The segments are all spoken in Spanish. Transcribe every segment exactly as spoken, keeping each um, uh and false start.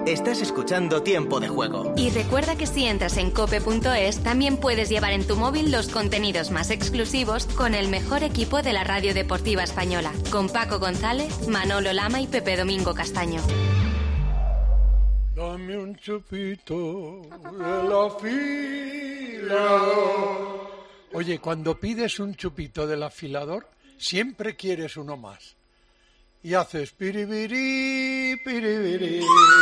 Estás escuchando Tiempo de Juego. Y recuerda que si entras en cope punto es, también puedes llevar en tu móvil los contenidos más exclusivos con el mejor equipo de la radio deportiva española, con Paco González, Manolo Lama y Pepe Domingo Castaño. Dame un chupito del afilador. Oye, cuando pides un chupito del afilador, siempre quieres uno más. Y haces piribiri, piribiri.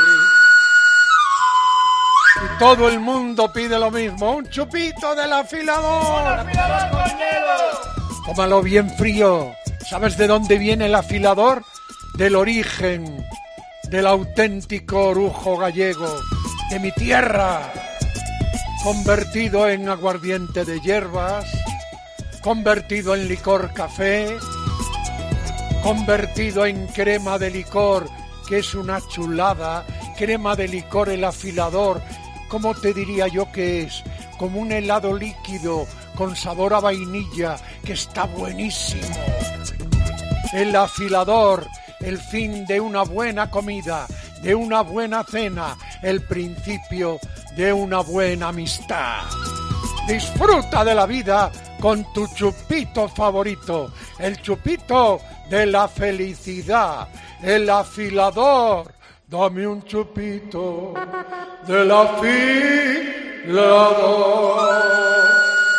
Y todo el mundo pide lo mismo, un chupito del afilador. ¡Un afilador con hielo! Tómalo bien frío. ¿Sabes de dónde viene el afilador? Del origen, del auténtico orujo gallego, de mi tierra, convertido en aguardiente de hierbas, convertido en licor café, convertido en crema de licor, que es una chulada, crema de licor el afilador, ¿cómo te diría yo que es? Como un helado líquido con sabor a vainilla, que está buenísimo. El afilador, el fin de una buena comida, de una buena cena, el principio de una buena amistad. Disfruta de la vida con tu chupito favorito, el chupito de la felicidad, el afilador. Dame un chupito del afilador.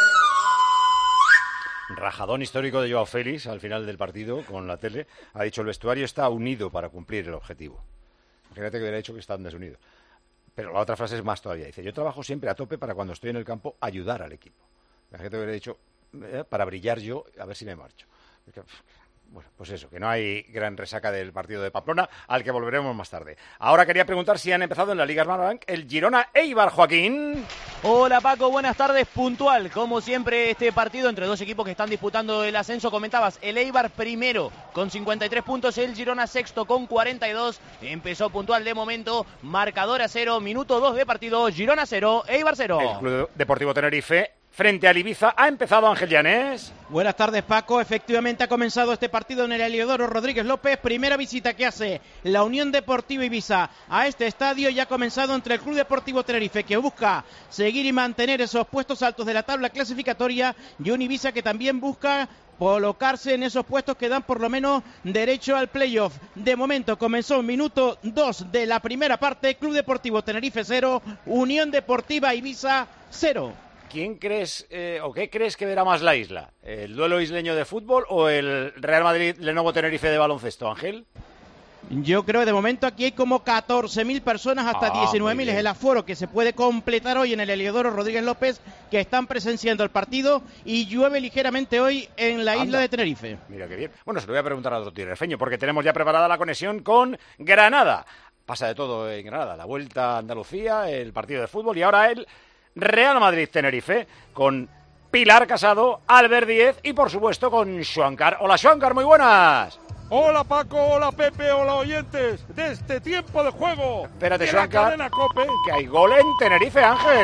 Rajadón histórico de Joao Félix al final del partido con la tele. Ha dicho: el vestuario está unido para cumplir el objetivo. Imagínate que hubiera dicho que están desunidos. Pero la otra frase es más todavía. Dice: yo trabajo siempre a tope para cuando estoy en el campo ayudar al equipo. Imagínate que hubiera dicho: eh, para brillar yo, a ver si me marcho. Bueno, pues eso, que no hay gran resaca del partido de Pamplona, al que volveremos más tarde. Ahora quería preguntar si han empezado en la Liga Smartbank el Girona Eibar, Joaquín. Hola Paco, buenas tardes, puntual. Como siempre, este partido entre dos equipos que están disputando el ascenso. Comentabas, el Eibar primero con cincuenta y tres puntos, el Girona sexto con cuarenta y dos. Empezó puntual de momento, marcador a cero, minuto dos de partido, Girona cero, Eibar cero. El Club Deportivo Tenerife frente al Ibiza ha empezado Ángel Llanes. Buenas tardes, Paco. Efectivamente ha comenzado este partido en el Heliodoro Rodríguez López. Primera visita que hace la Unión Deportiva Ibiza a este estadio y ha comenzado entre el Club Deportivo Tenerife, que busca seguir y mantener esos puestos altos de la tabla clasificatoria, y un Ibiza que también busca colocarse en esos puestos que dan por lo menos derecho al playoff. De momento comenzó minuto dos de la primera parte. Club Deportivo Tenerife cero, Unión Deportiva Ibiza cero. ¿Quién crees eh, o qué crees que verá más la isla? ¿El duelo isleño de fútbol o el Real Madrid-Lenovo Tenerife de baloncesto, Ángel? Yo creo que de momento aquí hay como catorce mil personas, hasta ah, diecinueve mil es el aforo que se puede completar hoy en el Heliodoro Rodríguez López, que están presenciando el partido, y llueve ligeramente hoy en la Anda. isla de Tenerife. Mira qué bien. Bueno, se lo voy a preguntar a otro tinerfeño, porque tenemos ya preparada la conexión con Granada. Pasa de todo en Granada, la Vuelta a Andalucía, el partido de fútbol y ahora el Real Madrid-Tenerife, con Pilar Casado, Albert Díez y, por supuesto, con Xuancar. Hola, Xuancar, muy buenas. Hola, Paco, hola, Pepe, hola, oyentes de este tiempo de juego. Espérate, de Xuancar, la Cope. que hay gol en Tenerife, Ángel.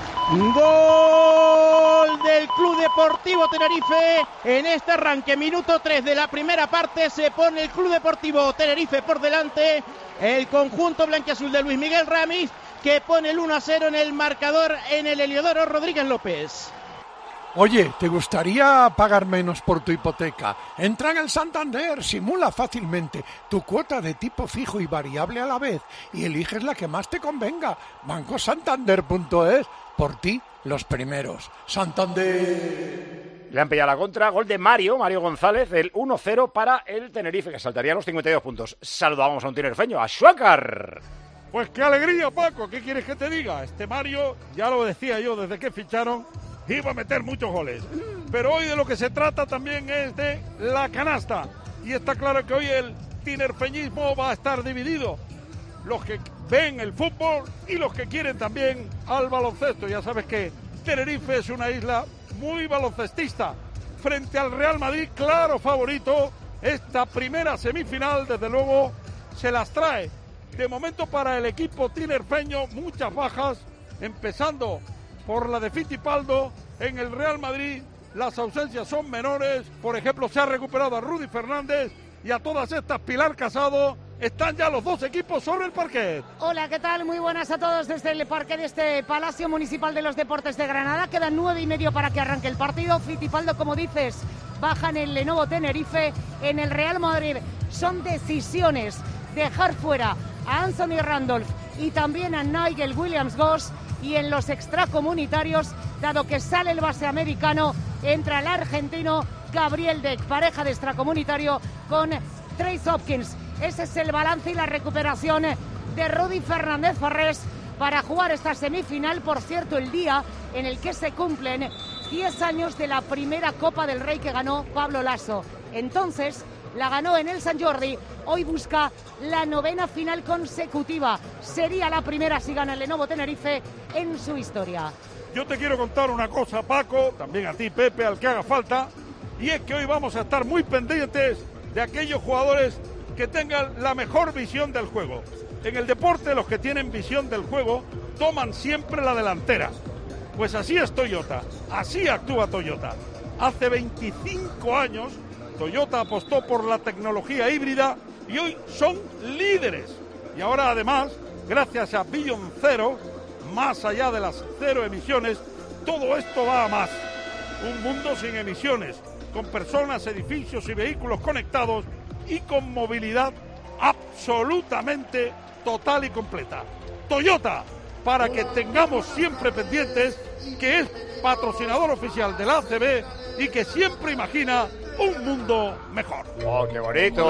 Gol del Club Deportivo Tenerife en este arranque, minuto tres de la primera parte. Se pone el Club Deportivo Tenerife por delante, el conjunto blanquiazul de Luis Miguel Ramis, que pone el uno a cero en el marcador en el Heliodoro Rodríguez López. Oye, ¿te gustaría pagar menos por tu hipoteca? Entra en el Santander, simula fácilmente tu cuota de tipo fijo y variable a la vez y eliges la que más te convenga. banco santander punto es, por ti los primeros. Santander. Le han pillado la contra, gol de Mario, Mario González, el uno cero para el Tenerife, que saltaría a los cincuenta y dos puntos. Saludamos a un tinerfeño, a Xuancar. Pues qué alegría, Paco, ¿qué quieres que te diga? Este Mario, ya lo decía yo desde que ficharon, iba a meter muchos goles. Pero hoy de lo que se trata también es de la canasta. Y está claro que hoy el tinerfeñismo va a estar dividido. Los que ven el fútbol y los que quieren también al baloncesto. Ya sabes que Tenerife es una isla muy baloncestista. Frente al Real Madrid, claro favorito, esta primera semifinal, desde luego, se las trae. De momento para el equipo tinerfeño, muchas bajas, empezando por la de Fittipaldo. En el Real Madrid las ausencias son menores. Por ejemplo, se ha recuperado a Rudy Fernández y a todas estas Pilar Casado, están ya los dos equipos sobre el parquet. Hola, ¿qué tal? Muy buenas a todos desde el parque de este Palacio Municipal de los Deportes de Granada. Quedan nueve y medio para que arranque el partido. Fittipaldo, como dices, baja en el Lenovo Tenerife. En el Real Madrid son decisiones dejar fuera a Anthony Randolph y también a Nigel Williams-Goss. Y en los extracomunitarios, dado que sale el base americano, entra el argentino Gabriel Deck, pareja de extracomunitario con Trace Hopkins. Ese es el balance y la recuperación de Rudy Fernández Farrés para jugar esta semifinal. Por cierto, el día en el que se cumplen diez años de la primera Copa del Rey que ganó Pablo Lasso. Entonces la ganó en el Sant Jordi, hoy busca la novena final consecutiva. Sería la primera si gana el Lenovo Tenerife en su historia. Yo te quiero contar una cosa, Paco, también a ti, Pepe, al que haga falta, y es que hoy vamos a estar muy pendientes de aquellos jugadores que tengan la mejor visión del juego. En el deporte, los que tienen visión del juego toman siempre la delantera. Pues así es Toyota, así actúa Toyota. Hace veinticinco años Toyota apostó por la tecnología híbrida y hoy son líderes. Y ahora además, gracias a Vision Zero, más allá de las cero emisiones, todo esto va a más. Un mundo sin emisiones, con personas, edificios y vehículos conectados y con movilidad absolutamente total y completa. Toyota, para que tengamos siempre pendientes, que es patrocinador oficial de la A C B y que siempre imagina un mundo mejor. ¡Oh, qué bonito!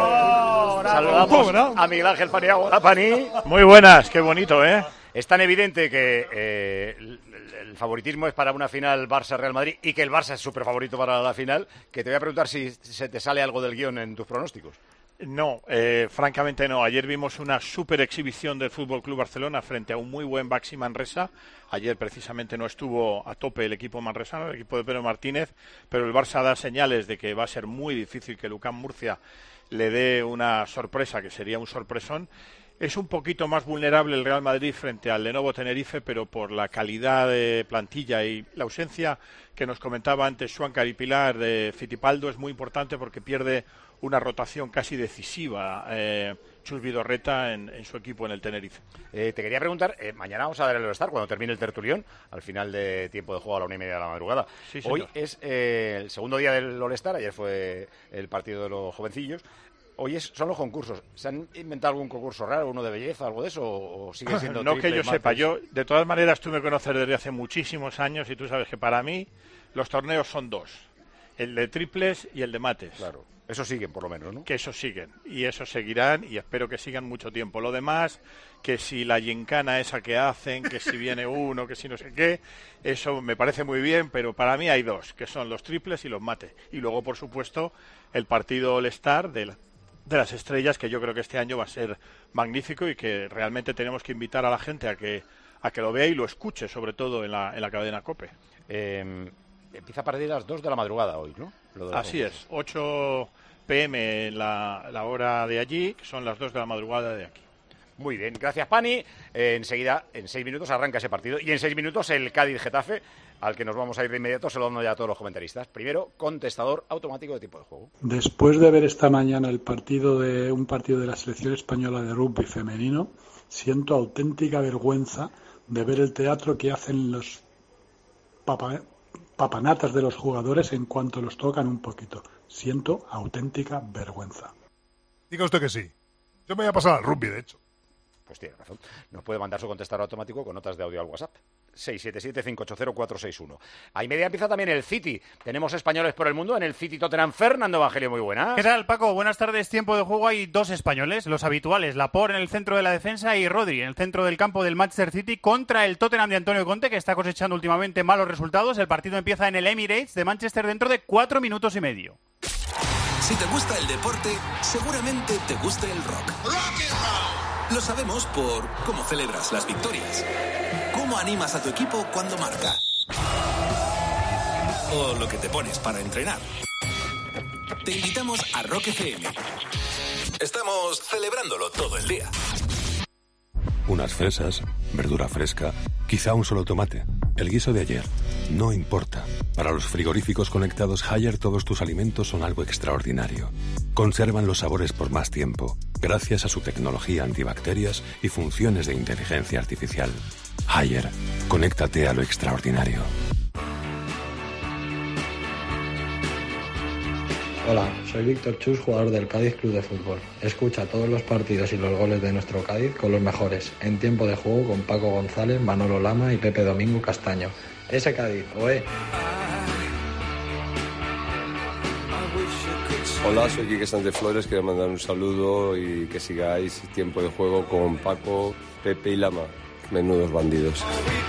Oh, Saludamos ¿verdad? a Miguel Ángel Paniagua. Hola, Pani. Muy buenas, qué bonito, ¿eh? Es tan evidente que eh, el, el favoritismo es para una final Barça-Real Madrid y que el Barça es súper favorito para la final, que te voy a preguntar si se te sale algo del guión en tus pronósticos. No, eh, francamente no. Ayer vimos una super exhibición del F C Barcelona frente a un muy buen Baxi Manresa. Ayer precisamente no estuvo a tope el equipo manresano, el equipo de Pedro Martínez, pero el Barça da señales de que va a ser muy difícil que Lucán Murcia le dé una sorpresa, que sería un sorpresón. Es un poquito más vulnerable el Real Madrid frente al Lenovo Tenerife, pero por la calidad de plantilla y la ausencia que nos comentaba antes Schwankar y Pilar de Fittipaldo es muy importante porque pierde una rotación casi decisiva eh, Chus Vidorreta en, en su equipo en el Tenerife. Eh, te quería preguntar, eh, mañana vamos a dar el All-Star cuando termine el tertulión, al final de tiempo de juego a la una y media de la madrugada. Sí, Hoy es eh, el segundo día del All-Star, ayer fue el partido de los jovencillos. Hoy es, son los concursos. ¿Se han inventado algún concurso raro, uno de belleza, algo de eso? ¿O, o sigue siendo No triple, que yo martes? sepa. Yo, de todas maneras, tú me conoces desde hace muchísimos años y tú sabes que para mí los torneos son dos. El de triples y el de mates. Claro. Eso siguen, por lo menos, ¿no? Que eso siguen. Y eso seguirán y espero que sigan mucho tiempo. Lo demás, que si la gincana esa que hacen, que si viene uno, que si no sé qué, eso me parece muy bien, pero para mí hay dos, que son los triples y los mates. Y luego, por supuesto, el partido All-Star de, la, de las estrellas, que yo creo que este año va a ser magnífico y que realmente tenemos que invitar a la gente a que, a que lo vea y lo escuche, sobre todo en la, en la cadena COPE. Eh, empieza a partir de las dos de la madrugada hoy, ¿no? Lo de Así es, ocho pe eme la, la hora de allí, que son las dos de la madrugada de aquí. Muy bien, gracias, Pani. Eh, enseguida, en seis minutos, arranca ese partido. Y en seis minutos, el Cádiz-Getafe, al que nos vamos a ir de inmediato, saludando ya a todos los comentaristas. Primero, contestador automático de tiempo de juego. Después de ver esta mañana el partido de un partido de la selección española de rugby femenino, siento auténtica vergüenza de ver el teatro que hacen los papa, papanatas de los jugadores en cuanto los tocan un poquito. Siento auténtica vergüenza. Diga usted que sí. Yo me voy a pasar al rugby, de hecho. Pues tiene razón. Nos puede mandar su contestador automático con notas de audio al WhatsApp. seis siete siete, cinco ocho cero, cuatro seis uno. A y media empieza también el City. Tenemos españoles por el mundo en el City Tottenham. Fernando Evangelio, muy buenas. ¿Qué tal, Paco? Buenas tardes. Tiempo de juego. Hay dos españoles, los habituales. Laporte en el centro de la defensa y Rodri en el centro del campo del Manchester City contra el Tottenham de Antonio Conte, que está cosechando últimamente malos resultados. El partido empieza en el Emirates de Manchester dentro de cuatro minutos y medio. Si te gusta el deporte, seguramente te guste el rock. Lo sabemos por cómo celebras las victorias, cómo animas a tu equipo cuando marca, o lo que te pones para entrenar. Te invitamos a Rock F M. Estamos celebrándolo todo el día. Unas fresas, verdura fresca, quizá un solo tomate, el guiso de ayer, no importa. Para los frigoríficos conectados Haier, todos tus alimentos son algo extraordinario. Conservan los sabores por más tiempo, gracias a su tecnología antibacterias y funciones de inteligencia artificial. Haier, conéctate a lo extraordinario. Hola, soy Víctor Chus, jugador del Cádiz Club de Fútbol. Escucha todos los partidos y los goles de nuestro Cádiz con los mejores, en tiempo de juego con Paco González, Manolo Lama y Pepe Domingo Castaño. Ese Cádiz, oe. Hola, soy Quique Sánchez Flores, quiero mandar un saludo y que sigáis tiempo de juego con Paco, Pepe y Lama. Menudos bandidos.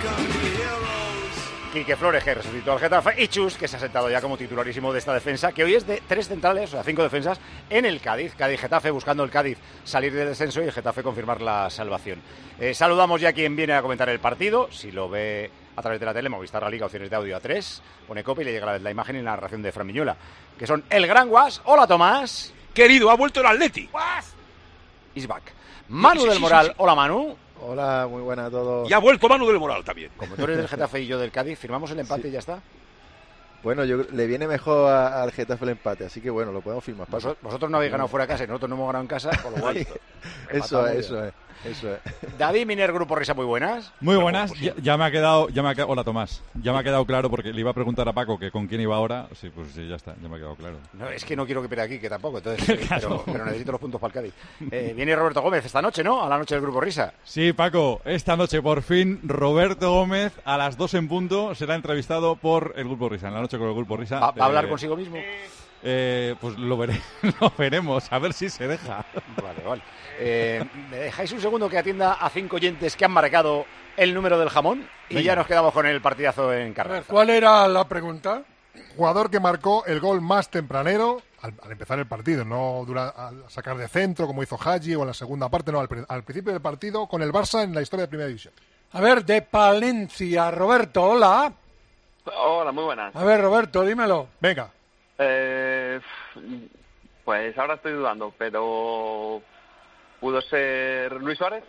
Quique Flores, que resucitó al Getafe, y Chus, que se ha sentado ya como titularísimo de esta defensa, que hoy es de tres centrales, o sea, cinco defensas, en el Cádiz. Cádiz-Getafe, buscando el Cádiz salir del descenso y el Getafe confirmar la salvación. Eh, saludamos ya a quien viene a comentar el partido. Si lo ve a través de la tele, Movistar La Liga, opciones de audio a tres, pone copia y le llega la, la imagen y la narración de Fran Miñola, que son el gran Guas. Hola, Tomás. Querido, ha vuelto el Atleti. Guas is back. Manu sí, sí, del Moral. Sí, sí. Hola, Manu. Hola, muy buena a todos. Y ha vuelto Manu del Moral también. Como tú eres del Getafe y yo del Cádiz, ¿firmamos el empate sí. y ya está? Bueno, yo le viene mejor a, al Getafe el empate, así que bueno, lo podemos firmar. Vosotros, vosotros no habéis ganado fuera de casa y nosotros no hemos ganado en casa, con lo cual... eso es, eso es, eso es. David Miner, Grupo Risa, muy buenas. Muy buenas, ya, ya me ha quedado... Ya me ha quedado, hola, Tomás. Ya me ha quedado claro, porque le iba a preguntar a Paco que con quién iba ahora. Sí, pues sí, ya está, ya me ha quedado claro. No, es que no quiero que pierda aquí, que tampoco, entonces, claro. pero, pero necesito los puntos para el Cádiz. Eh, viene Roberto Gómez esta noche, ¿no? A la noche del Grupo Risa. Sí, Paco, esta noche por fin Roberto Gómez a las dos en punto será entrevistado por el Grupo Risa, en la noche con el Grupo Risa. ¿Va, va a hablar eh, consigo mismo? Eh, pues lo, veré, lo veremos, a ver si se deja. Vale, vale. Eh, ¿Me dejáis un segundo que atienda a cinco oyentes que han marcado el número del jamón? Y Venga. Ya nos quedamos con el partidazo en Carranza. ¿Cuál era la pregunta? Jugador que marcó el gol más tempranero al, al empezar el partido, no dura, al sacar de centro como hizo Hagi o en la segunda parte, no, al, al principio del partido con el Barça en la historia de Primera División. A ver, de Palencia, Roberto, hola. Hola, muy buenas. A ver, Roberto, dímelo. Venga. Eh, pues ahora estoy dudando, pero ¿pudo ser Luis Suárez?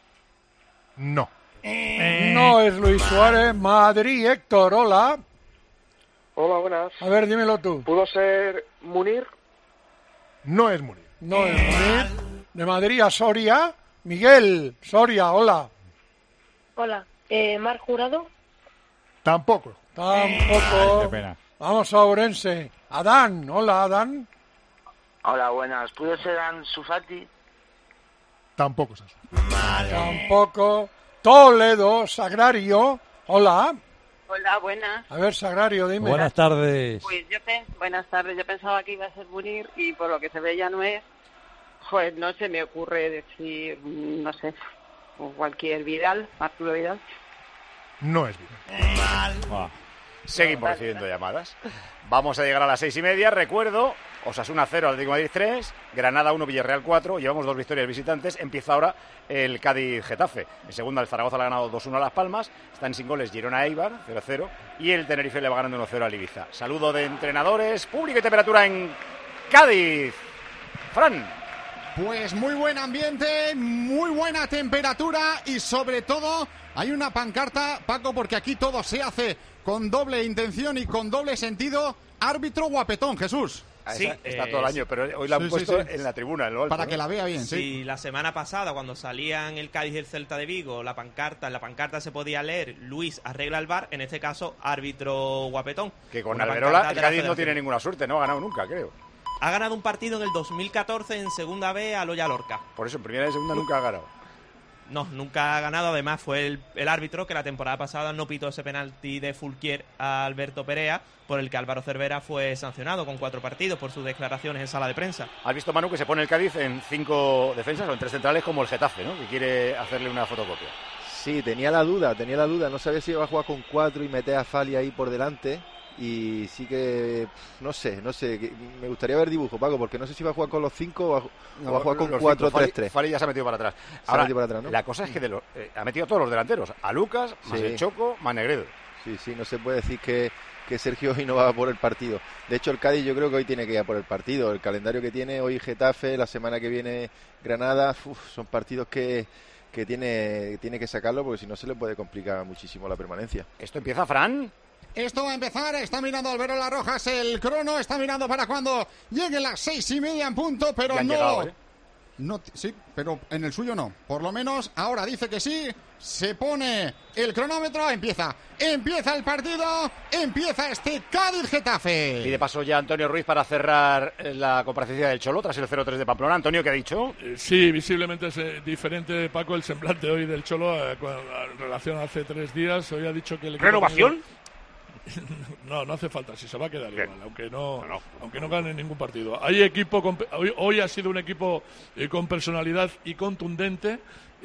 No. Eh, no es Luis Suárez. Madrid, Héctor, hola. Hola, buenas. A ver, dímelo tú. ¿Pudo ser Munir? No es Munir. No es Munir. De Madrid a Soria, Miguel, Soria, hola. Hola. Eh, ¿Mar Jurado? Tampoco. Tampoco. Ay, qué pena. Vamos a Ourense. Adán, hola, Adán. Hola, buenas. ¿Pudo ser Ansu Fati? Tampoco es eso. Tampoco. Toledo, Sagrario, hola. Hola, buenas. A ver, Sagrario, dime. Buenas tardes. Pues yo pe- buenas tardes. Yo pensaba que iba a ser Munir y por lo que se ve ya no es. Pues no se me ocurre decir, no sé, cualquier Vidal, Arturo Vidal. No es Vidal. Wow. Seguimos recibiendo llamadas. Vamos a llegar a las seis y media. Recuerdo, Osasuna cero, Atlético de Madrid tres, Granada uno, Villarreal cuatro. Llevamos dos victorias visitantes. Empieza ahora el Cádiz-Getafe. En segunda, el Zaragoza le ha ganado dos uno a Las Palmas. Están sin goles Girona-Eibar, cero cero. Y el Tenerife le va ganando uno cero al Ibiza. Saludo de entrenadores, público y temperatura en Cádiz. Fran. Pues muy buen ambiente, muy buena temperatura y sobre todo hay una pancarta, Paco, porque aquí todo se hace con doble intención y con doble sentido. Árbitro guapetón, Jesús. Sí, está, está todo el año, pero hoy la han sí, puesto sí, sí. en la tribuna, en lo alto, para ¿no? que la vea bien. Sí, sí, la semana pasada cuando salían el Cádiz y el Celta de Vigo, la pancarta, en la pancarta se podía leer Luis arregla el V A R, en este caso árbitro guapetón. Que con Alberola el Cádiz no tiene ninguna suerte, no ha ganado nunca, creo. Ha ganado un partido en el dos mil catorce en segunda B a Loya Lorca. Por eso, en primera y segunda nunca ha ganado. No, nunca ha ganado. Además, fue el, el árbitro que la temporada pasada no pitó ese penalti de Fulquier a Alberto Perea, por el que Álvaro Cervera fue sancionado con cuatro partidos por sus declaraciones en sala de prensa. ¿Has visto, Manu, que se pone el Cádiz en cinco defensas o en tres centrales como el Getafe, ¿no? Que quiere hacerle una fotocopia. Sí, tenía la duda, tenía la duda. No sabía si iba a jugar con cuatro y meter a Fali ahí por delante. Y sí que, no sé, no sé, me gustaría ver dibujo, Paco, porque no sé si va a jugar con los cinco o va, no, va a jugar con cuatro tres tres. Fali ya se ha metido para atrás. Ahora, metido para atrás, ¿no? La cosa es que de los, eh, ha metido a todos los delanteros, a Lucas, más sí. el Choco, más Negredo. Sí, sí, no se puede decir que, que Sergio hoy no va por el partido. De hecho, el Cádiz yo creo que hoy tiene que ir a por el partido. El calendario que tiene hoy Getafe, la semana que viene Granada, uf, son partidos que... que tiene, tiene que sacarlo porque si no se le puede complicar muchísimo la permanencia. ¿Esto empieza, Fran? Esto va a empezar, está mirando Alberola Rojas el crono, está mirando para cuando lleguen las seis y media en punto, pero no... Llegado, ¿eh? No, sí, pero en el suyo no. Por lo menos ahora dice que sí. Se pone el cronómetro. Empieza. Empieza el partido. Empieza este Cádiz-Getafe. Y de paso ya Antonio Ruiz para cerrar la comparecencia del Cholo tras el cero tres de Pamplona. Antonio, ¿qué ha dicho? Eh, sí, visiblemente es eh, diferente, Paco, el semblante hoy del Cholo eh, con, en relación a hace tres días. Hoy ha dicho que el equipo ¿Renovación? No, no hace falta, si se va a quedar igual, aunque no, no, no aunque no gane ningún partido. Hay equipo, con, hoy, hoy ha sido un equipo eh, con personalidad y contundente.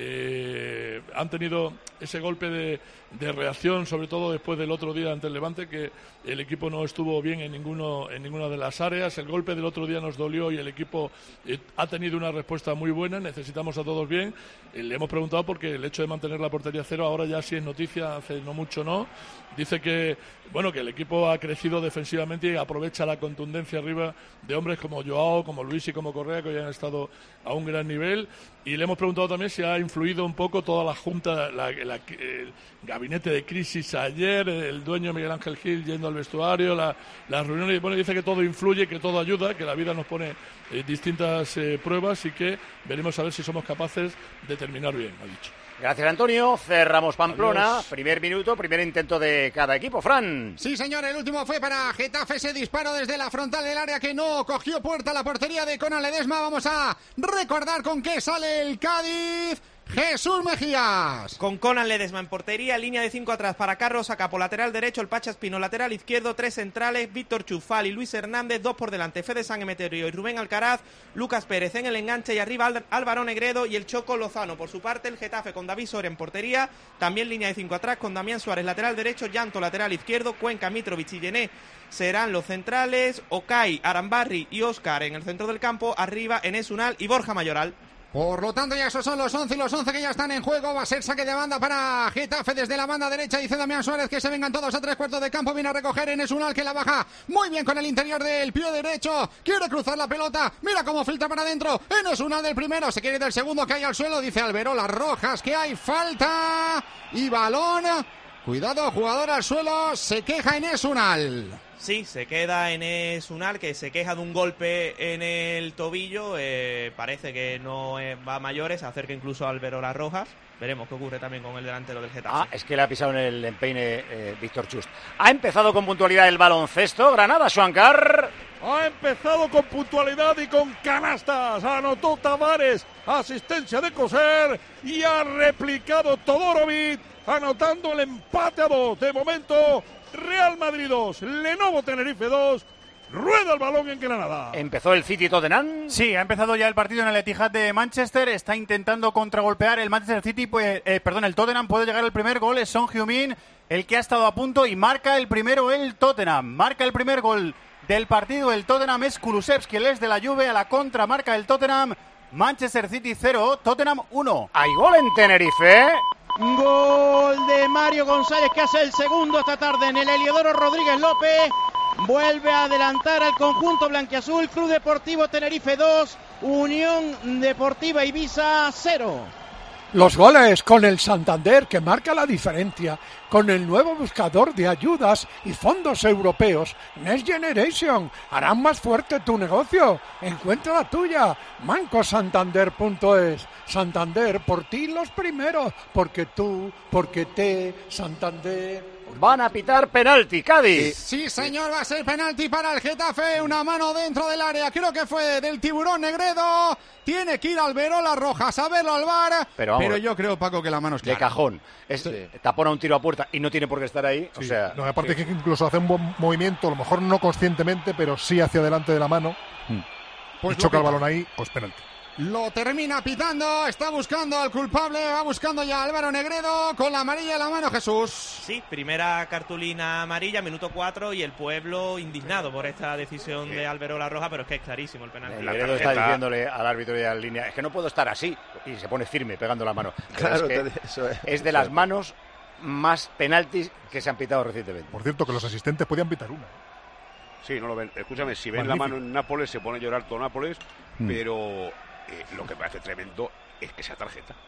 Eh, han tenido ese golpe de, de reacción, sobre todo después del otro día ante el Levante, que el equipo no estuvo bien en ninguno en ninguna de las áreas. El golpe del otro día nos dolió y el equipo eh, ha tenido una respuesta muy buena. Necesitamos a todos bien. Eh, le hemos preguntado porque el hecho de mantener la portería cero ahora ya sí es noticia, hace no mucho no. Dice que bueno que el equipo ha crecido defensivamente y aprovecha la contundencia arriba de hombres como Joao, como Luis y como Correa, que hoy han estado a un gran nivel. Y le hemos preguntado también si ha influido un poco toda la junta, la, la, el gabinete de crisis ayer, el dueño Miguel Ángel Gil yendo al vestuario, la, las reuniones. Y bueno, dice que todo influye, que todo ayuda, que la vida nos pone eh, distintas eh, pruebas y que veremos a ver si somos capaces de terminar bien, ha dicho. Gracias, Antonio. Cerramos Pamplona. Adiós. Primer minuto, primer intento de cada equipo. Fran. Sí, señor, el último fue para Getafe, ese disparo desde la frontal del área que no cogió puerta la portería de Conan Ledesma. Vamos a recordar con qué sale el Cádiz. Jesús Mejías. Con Conan Ledesma en portería, línea de cinco atrás para Carlos Acapo, lateral derecho, el Pacha Espino, lateral izquierdo, tres centrales, Víctor Chufal y Luis Hernández, dos por delante, Fede San Emeterio y Rubén Alcaraz, Lucas Pérez en el enganche y arriba Álvaro Negredo y el Choco Lozano. Por su parte, el Getafe con David Soria en portería, también línea de cinco atrás con Damián Suárez, lateral derecho, Llanto, lateral izquierdo, Cuenca, Mitrovic y Llené serán los centrales, Okay, Arambarri y Óscar en el centro del campo, arriba Enes Unal y Borja Mayoral. Por lo tanto, ya esos son los once y los once que ya están en juego. Va a ser saque de banda para Getafe desde la banda derecha. Dice Damián Suárez que se vengan todos a tres cuartos de campo. Viene a recoger Enes Unal, que la baja muy bien con el interior del pie derecho. Quiere cruzar la pelota. Mira cómo filtra para adentro. Enes Unal del primero. Se quiere ir del segundo, que hay al suelo. Dice Alberola Rojas que hay falta. Y balón. Cuidado, jugador al suelo. Se queja Enes Unal. Sí, se queda Enes Unal, que se queja de un golpe en el tobillo. Eh, parece que no eh, va a mayores, acerca incluso a Alberola Rojas. Veremos qué ocurre también con el delantero del Getafe. Ah, es que le ha pisado en el empeine eh, Víctor Chust. Ha empezado con puntualidad el baloncesto. Granada, Xuancar. Ha empezado con puntualidad y con canastas. Anotó Tavares, asistencia de Coser y ha replicado Todorovic, anotando el empate a dos. De momento, Real Madrid dos, Lenovo Tenerife dos. Rueda el balón en Granada. ¿Empezó el City Tottenham? Sí, ha empezado ya el partido en el Etihad de Manchester. Está intentando contragolpear el Manchester City. Pues, eh, perdón, el Tottenham puede llegar al primer gol. Es Son Heung-min el que ha estado a punto y marca el primero el Tottenham. Marca el primer gol del partido. El Tottenham es Kulusevski, el es de la Juve. A la contra marca el Tottenham. Manchester City cero, Tottenham uno. Hay gol en Tenerife. Gol de Mario González, que hace el segundo esta tarde en el Heliodoro Rodríguez López. Vuelve a adelantar al conjunto blanquiazul. Club Deportivo Tenerife dos, Unión Deportiva Ibiza cero. Los goles con el Santander, que marca la diferencia, con el nuevo buscador de ayudas y fondos europeos Next Generation, harán más fuerte tu negocio. Encuentra la tuya, manco santander punto es. Santander, por ti los primeros, porque tú, porque te, Santander. Van a pitar penalti, Cádiz. Sí, sí, señor, va a ser penalti para el Getafe. Una mano dentro del área, creo que fue del Tiburón Negredo. Tiene que ir Alberola Rojas a verlo al V A R. Pero, vamos, pero yo creo, Paco, que la mano es clara. De cajón. Es, sí. Tapona un tiro a puerta y no tiene por qué estar ahí. Sí. O sea, no, aparte sí. que incluso hace un buen movimiento, a lo mejor no conscientemente, pero sí hacia adelante de la mano. Hmm. Pues y choca el balón ahí, pues penalti. Lo termina pitando, está buscando al culpable, va buscando ya a Álvaro Negredo con la amarilla en la mano, Jesús. Sí, primera cartulina amarilla, minuto cuatro, y el pueblo indignado por esta decisión sí. de Alberola Roja, pero es que es clarísimo el penalti. El Negredo está diciéndole al árbitro y a la línea, es que no puedo estar así, y se pone firme pegando la mano. Claro, es, que eso es. es de las manos más penaltis que se han pitado recientemente. Por cierto, que los asistentes podían pitar una. Sí, no lo ven. Escúchame, si ven Magnífico. La mano en Nápoles, se pone a llorar todo Nápoles, mm. pero... Eh, lo que me hace tremendo es que sea tarjeta.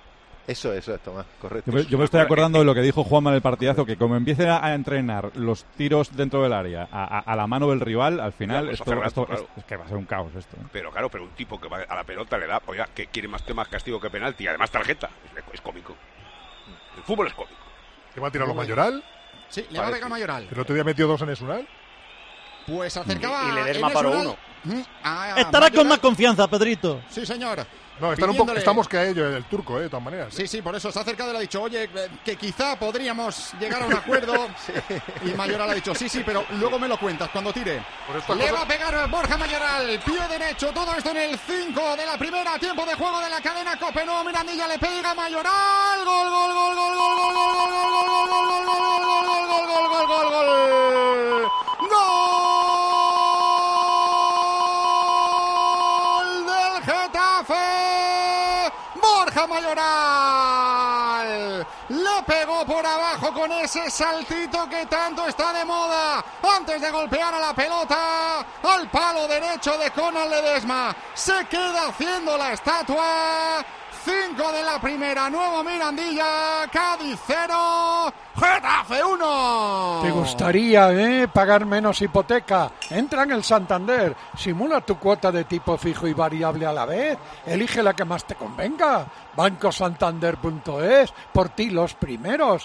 Eso, eso es, Tomás, correcto. Yo me, yo me estoy acordando de lo que dijo Juanma en el partidazo, que como empiecen a, a entrenar los tiros dentro del área a, a, a la mano del rival, al final Ya, pues esto, hace esto rato, es, claro. es que va a ser un caos esto. ¿eh? Pero claro, pero un tipo que va a la pelota le da, oiga, que quiere más temas castigo que penalti, y además tarjeta, es, es cómico. El fútbol es cómico. ¿Qué va a tirar los Mayoral? Sí, le va a pegar Mayoral. ¿El otro día metió dos en Esunal? Pues acercaba... Y- y Ledesma Enes paró Unal. uno. Mm, a- a Estará con Mayoral. más confianza, Pedrito. Sí, señor. No, están un poco, Pidiéndole- estamos que a ello, el turco, eh, de todas maneras. Sí, sí, por eso se ha acercado y le ha dicho, oye, eh, que quizá podríamos llegar a un acuerdo. Y Mayoral ha dicho, sí, sí, pero luego me lo cuentas cuando tire. estas Le cosas- va a pegar Borja Mayoral, pie derecho, todo esto en el cinco de la primera, tiempo de juego de la cadena Cope. No, Mirandilla le pega a Mayoral. Gol, gol, gol, gol, gol, gol, gol, gol, gol, gol, gol, gol, gol, gol, gol, gol, gol, gol, gol. ¡Gol del Getafe! ¡Borja Mayoral! Le pegó por abajo con ese saltito que tanto está de moda. Antes de golpear a la pelota, al palo derecho de Conal Ledesma. Se queda haciendo la estatua. cinco de la primera, nuevo Mirandilla, Cádiz cero, Getafe uno. ¿Te gustaría eh, pagar menos hipoteca? Entra en el Santander, simula tu cuota de tipo fijo y variable a la vez, elige la que más te convenga. banco santander punto es, por ti los primeros.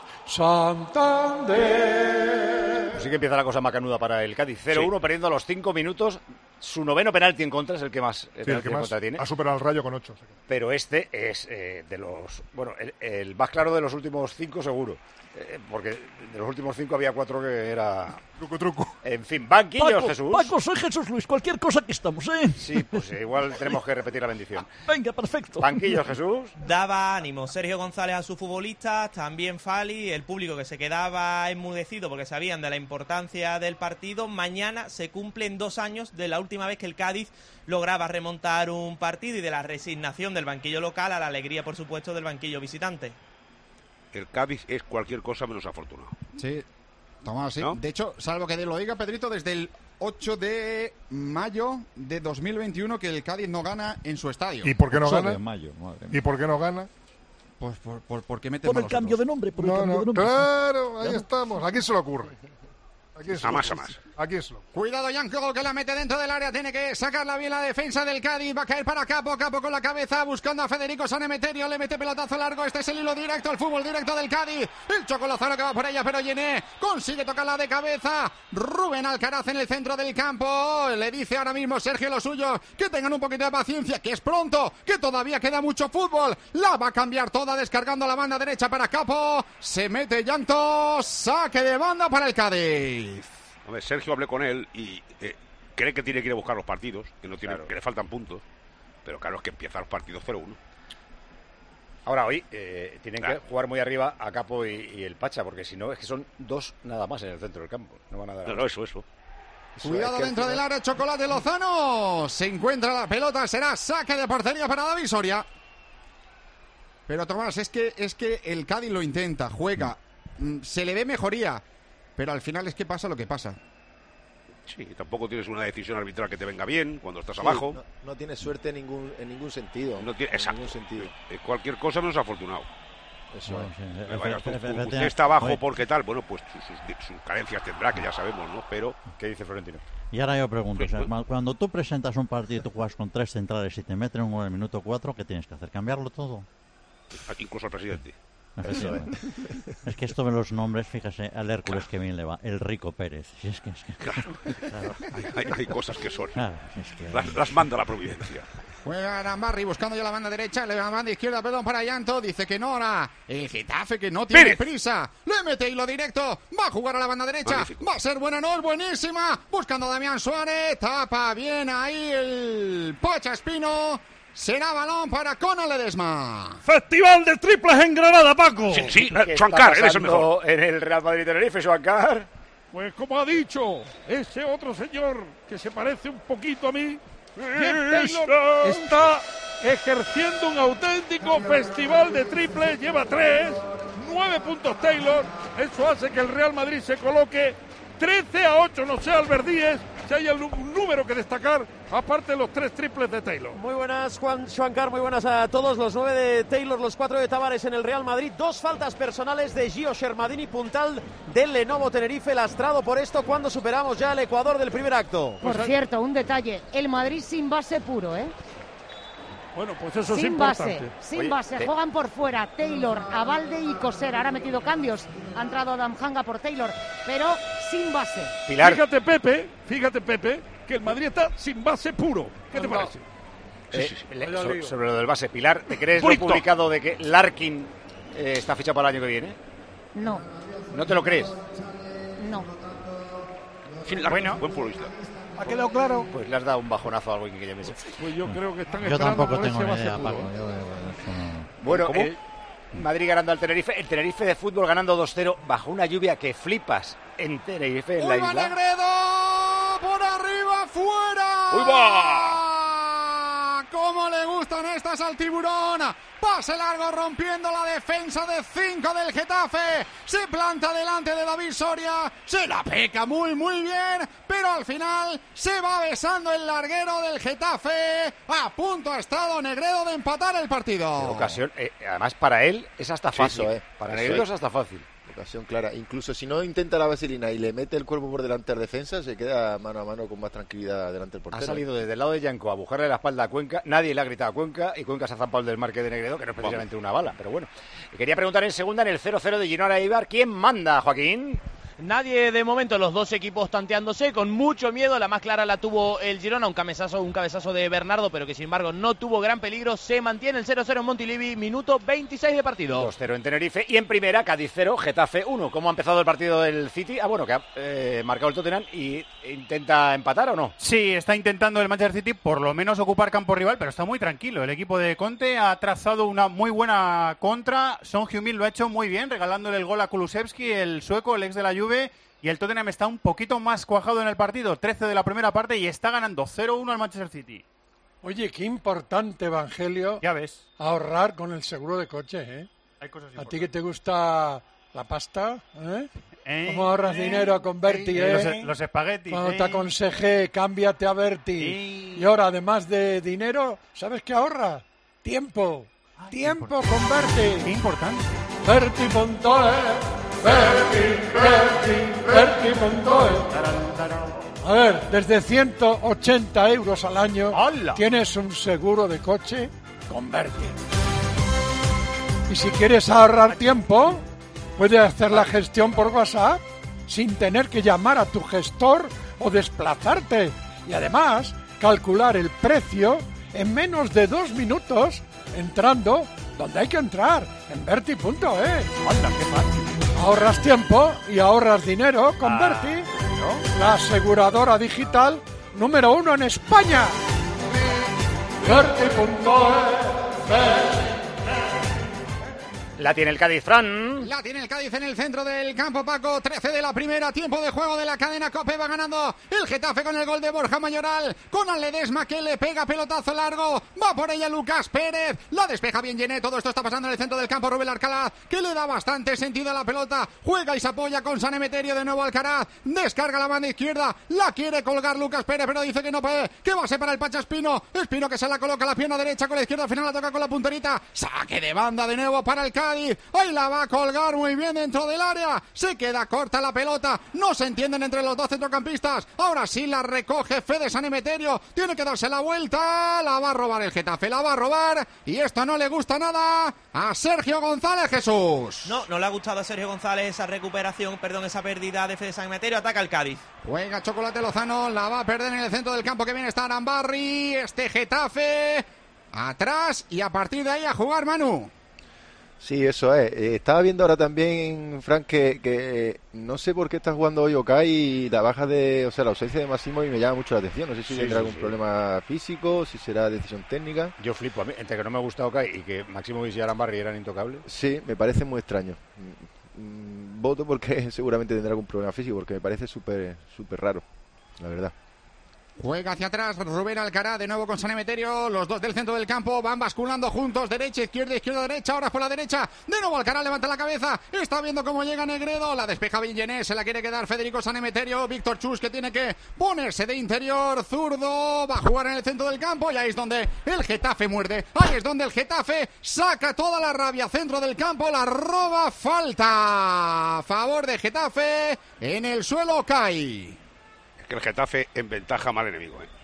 Santander. Pues sí que empieza la cosa macanuda para el Cádiz. cero uno, Sí. perdiendo a los cinco minutos. Su noveno penalti en contra es el que más, el Sí, el penalti que en más contra tiene. ha superado al Rayo con ocho. Pero este es eh, de los... Bueno, el, el más claro de los últimos cinco seguro. Eh, porque de los últimos cinco había cuatro que era... Truco, truco. En fin, banquillos, Paco, Jesús. Paco, soy Jesús Luis, cualquier cosa que estamos, ¿eh? Sí, pues eh, igual tenemos que repetir la bendición. Venga, perfecto. Banquillos, Jesús. Daba ánimo Sergio González a sus futbolistas, también Fali, el público que se quedaba enmudecido porque sabían de la importancia del partido. Mañana se cumplen dos años de la última vez que el Cádiz lograba remontar un partido y de la resignación del banquillo local a la alegría, por supuesto, del banquillo visitante. El Cádiz es cualquier cosa menos afortunado. Sí, Tomás, sí. ¿No? De hecho, salvo que lo diga Pedrito, desde el ocho de mayo de dos mil veintiuno que el Cádiz no gana en su estadio. ¿Y por qué no ocho gana? de mayo, madre mía. ¿Y por qué no gana? Pues por, por, ¿por qué metes Por el malos cambio otros? de nombre, por el No, cambio no, de nombre. claro, ahí Claro. estamos. ¿A quién se le ocurre? ¿A quién se le Jamás, ocurre? jamás. ¿A quién se le ocurre? Cuidado, Yanko, que la mete dentro del área. Tiene que sacarla bien la defensa del Cádiz. Va a caer para Capo. Capo con la cabeza buscando a Federico Sanemeterio. Le mete pelotazo largo. Este es el hilo directo, el fútbol directo del Cádiz. El Chocolazaro que va por ella, pero Yené consigue tocarla de cabeza. Rubén Alcaraz en el centro del campo. Le dice ahora mismo Sergio lo suyo. Que tengan un poquito de paciencia, que es pronto, que todavía queda mucho fútbol. La va a cambiar toda descargando la banda derecha para Capo. Se mete Llanto. Saque de banda para el Cádiz. Hombre, Sergio, hablé con él y eh, cree que tiene que ir a buscar los partidos, que no tiene, Claro. que le faltan puntos. Pero claro, es que empiezan los partidos cero uno. Ahora hoy eh, tienen Claro. que jugar muy arriba a Capo y, y el Pacha, porque si no es que son dos nada más en el centro del campo. No van a dar. No, no, eso, eso. Eso Cuidado es que dentro al del final- área, Chocolate Lozano. Se encuentra la pelota, será saque de portería para David Soria. Pero Tomás, es que, es que el Cádiz lo intenta, juega, mm, se le ve mejoría, pero al final es que pasa lo que pasa. Sí, tampoco tienes una decisión arbitral que te venga bien cuando estás Sí, abajo. No, no tiene suerte en ningún, en ningún sentido. No tiene, en exacto. ningún sentido. Eh, cualquier cosa menos afortunado. Eso Bueno, es. sí, Eh, vaya, tú- tú- efectivamente. usted está abajo Oye, porque tal, bueno, pues sus, sus- sus carencias tendrá, que ya sabemos, ¿no? Pero, ¿Qué dice Florentino? Y ahora yo pregunto, o sea, cu- cuando tú presentas un partido y tú juegas con tres centrales y te meten un gol en el minuto cuatro, ¿qué tienes que hacer? ¿Cambiarlo todo? incluso al presidente. Efectivamente. Es que esto de los nombres, fíjese, al Hércules que bien le va, el Rico Pérez. Si es que, es que- Claro, hay, hay- hay cosas que son. Claro, es que- Las, las manda la providencia. Juega Arambarri buscando ya la banda derecha, le va a la banda izquierda, perdón, para Llanto, dice que no ahora. El Getafe que no tiene Pérez. prisa, le mete hilo directo, va a jugar a la banda derecha, Magnífico. va a ser buena, no es buenísima, buscando a Damián Suárez, tapa bien ahí el Pocha Espino, será balón para Conal Ledesma. Festival de triples en Granada, Paco. Sí, sí, ¿Qué está Juancar, eres el pasando mejor. en el Real Madrid-Tenerife, Juancar? Pues como ha dicho ese otro señor que se parece un poquito a mí, Jeff Taylor está ejerciendo un auténtico festival de triples, lleva tres, nueve puntos Taylor, eso hace que el Real Madrid se coloque trece a ocho, no sé, Albert Díez, si hay algún número que destacar, aparte de los tres triples de Taylor. Muy buenas, Juan Schwankar, muy buenas a todos. Los nueve de Taylor, los cuatro de Tavares en el Real Madrid. Dos faltas personales de Gio Shermadini, puntal del Lenovo Tenerife, lastrado por esto cuando superamos ya el Ecuador del primer acto. Por cierto, un detalle, el Madrid sin base puro, ¿eh? Bueno, pues eso sin es importante. Base, sin Oye, base, eh. juegan por fuera Taylor, Abalde y Coser. Ahora ha metido cambios, ha entrado Adam Hanga por Taylor, pero sin base. Pilar. Fíjate, Pepe, fíjate, Pepe, que el Madrid está sin base puro. ¿Qué te No. parece? Eh, Sí, sí, sí. le- Lo so- digo. sobre lo del base, Pilar, ¿te crees lo Purito. publicado de que Larkin eh, está fichado para el año que viene? No, ¿No te lo crees? no. Bueno, buen futbolista. ¿Ha quedado claro? Pues le has dado un bajonazo a alguien que ya me Pues yo creo que están Yo esperando tampoco por tengo ese ni base idea, puro, Paco. ¿eh? Yo, eh, eso no- Bueno, ¿Cómo? el Madrid ganando al Tenerife, el Tenerife de fútbol ganando dos cero bajo una lluvia que flipas en Tenerife, en la ¡Uy, va isla. Negredo! ¡Por arriba, fuera! ¡Uy, va! ¡Cómo le gustan estas al tiburón! Pase largo rompiendo la defensa de cinco del Getafe. Se planta delante de David Soria. Se la peca muy, muy bien. Pero al final se va besando el larguero del Getafe. A punto ha estado Negredo de empatar el partido. Ocasión, eh, además para él es hasta Sí, fácil. eso es. Para Eso Negredo es. es hasta fácil. Ocasión clara. Incluso si no intenta la vaselina y le mete el cuerpo por delante al defensa, se queda mano a mano con más tranquilidad delante del portero. Ha salido desde el lado de Yanco a bujarle la espalda a Cuenca. Nadie le ha gritado a Cuenca y Cuenca se ha zampado el del marque de Negredo, que no es precisamente una bala, pero bueno. Y quería preguntar en segunda, en el cero cero de Girona Eibar, ¿quién manda, Joaquín? Nadie de momento, los dos equipos tanteándose con mucho miedo. La más clara la tuvo el Girona, un cabezazo, un cabezazo de Bernardo, pero que sin embargo no tuvo gran peligro. Se mantiene el cero cero en Montilivi, minuto veintiséis de partido. dos cero en Tenerife y en primera, Cádiz cero, Getafe uno. ¿Cómo ha empezado el partido del City? Ah, bueno, que ha eh, marcado el Tottenham y intenta empatar o no. Sí, está intentando el Manchester City por lo menos ocupar campo rival, pero está muy tranquilo. El equipo de Conte ha trazado una muy buena contra. Son Heung-min lo ha hecho muy bien, regalándole el gol a Kulusevski, el sueco, el ex de la Juve. Y el Tottenham está un poquito más cuajado en el partido, trece de la primera parte y está ganando cero uno al Manchester City. Oye, qué importante, Evangelio, ya ves, ahorrar con el seguro de coche, ¿eh? Hay cosas ¿A ti que te gusta la pasta? ¿Eh? ¿Eh? ¿Cómo ahorras ¿Eh? dinero con Berti, Eh, eh? los- los espaguetis, Cuando ¿eh? te aconsejé, cámbiate a Berti. Y ahora, además de dinero, ¿sabes qué ahorra? Tiempo. Tiempo con Berti. Qué importante. Berti punto es. Berti, Berti, Berti punto es. A ver, desde ciento ochenta euros al año tienes un seguro de coche con Berti. Y si quieres ahorrar tiempo, puedes hacer la gestión por WhatsApp sin tener que llamar a tu gestor o desplazarte. Y además, calcular el precio en menos de dos minutos entrando donde hay que entrar, en Berti punto es. ¡Anda, qué fácil! Ahorras tiempo y ahorras dinero con Ah, Berti, la aseguradora digital número uno en España. Berti punto es. La tiene el Cádiz, Fran. La tiene el Cádiz en el centro del campo, Paco. trece de la primera, tiempo de juego de la cadena COPE. Va ganando el Getafe con el gol de Borja Mayoral. Con Aledesma que le pega pelotazo largo. Va por ella Lucas Pérez. La despeja bien Gené. Todo esto está pasando en el centro del campo. Rubén Alcaraz, que le da bastante sentido a la pelota. Juega y se apoya con San Emeterio de nuevo Alcaraz. Descarga la banda izquierda. La quiere colgar Lucas Pérez, pero dice que no puede. Que va a ser para el Pacha Espino. Espino que se la coloca a la pierna derecha con la izquierda. Al final la toca con la punterita. Saque de banda de nuevo para el Cádiz. Ahí la va a colgar muy bien dentro del área. Se queda corta la pelota. No se entienden entre los dos centrocampistas. Ahora sí la recoge Fede San Emeterio. Tiene que darse la vuelta. La va a robar el Getafe. La va a robar. Y esto no le gusta nada a Sergio González, Jesús. No, no le ha gustado a Sergio González esa recuperación, perdón, esa pérdida de Fede San Emeterio. Ataca el Cádiz. Juega Chocolate Lozano. La va a perder en el centro del campo. Que viene está Arambarri. Este Getafe. Atrás. Y a partir de ahí a jugar Manu. Sí, eso es. Eh, estaba viendo ahora también, Frank, que, que eh, no sé por qué está jugando hoy Okai y la baja de, o sea, la ausencia de Massimo y me llama mucho la atención. No sé si Sí, tendrá sí, algún sí. problema físico, si será decisión técnica. Yo flipo, a mí, entre que no me gusta Okai y que Máximo y Arambarri eran intocables. Sí, me parece muy extraño. Mm, mm, Voto porque seguramente tendrá algún problema físico, porque me parece súper súper raro, la verdad. Juega hacia atrás Rubén Alcaraz, de nuevo con San Emeterio. Los dos del centro del campo van basculando juntos. Derecha, izquierda, izquierda, derecha. Ahora por la derecha. De nuevo Alcaraz levanta la cabeza. Está viendo cómo llega Negredo. La despeja Villenés. Se la quiere quedar Federico San Emeterio. Víctor Chus, que tiene que ponerse de interior. Zurdo. Va a jugar en el centro del campo. Y ahí es donde el Getafe muerde. Ahí es donde el Getafe saca toda la rabia. Centro del campo. La roba. Falta a favor de Getafe. En el suelo cae. Que el Getafe en ventaja, mal enemigo, ¿eh?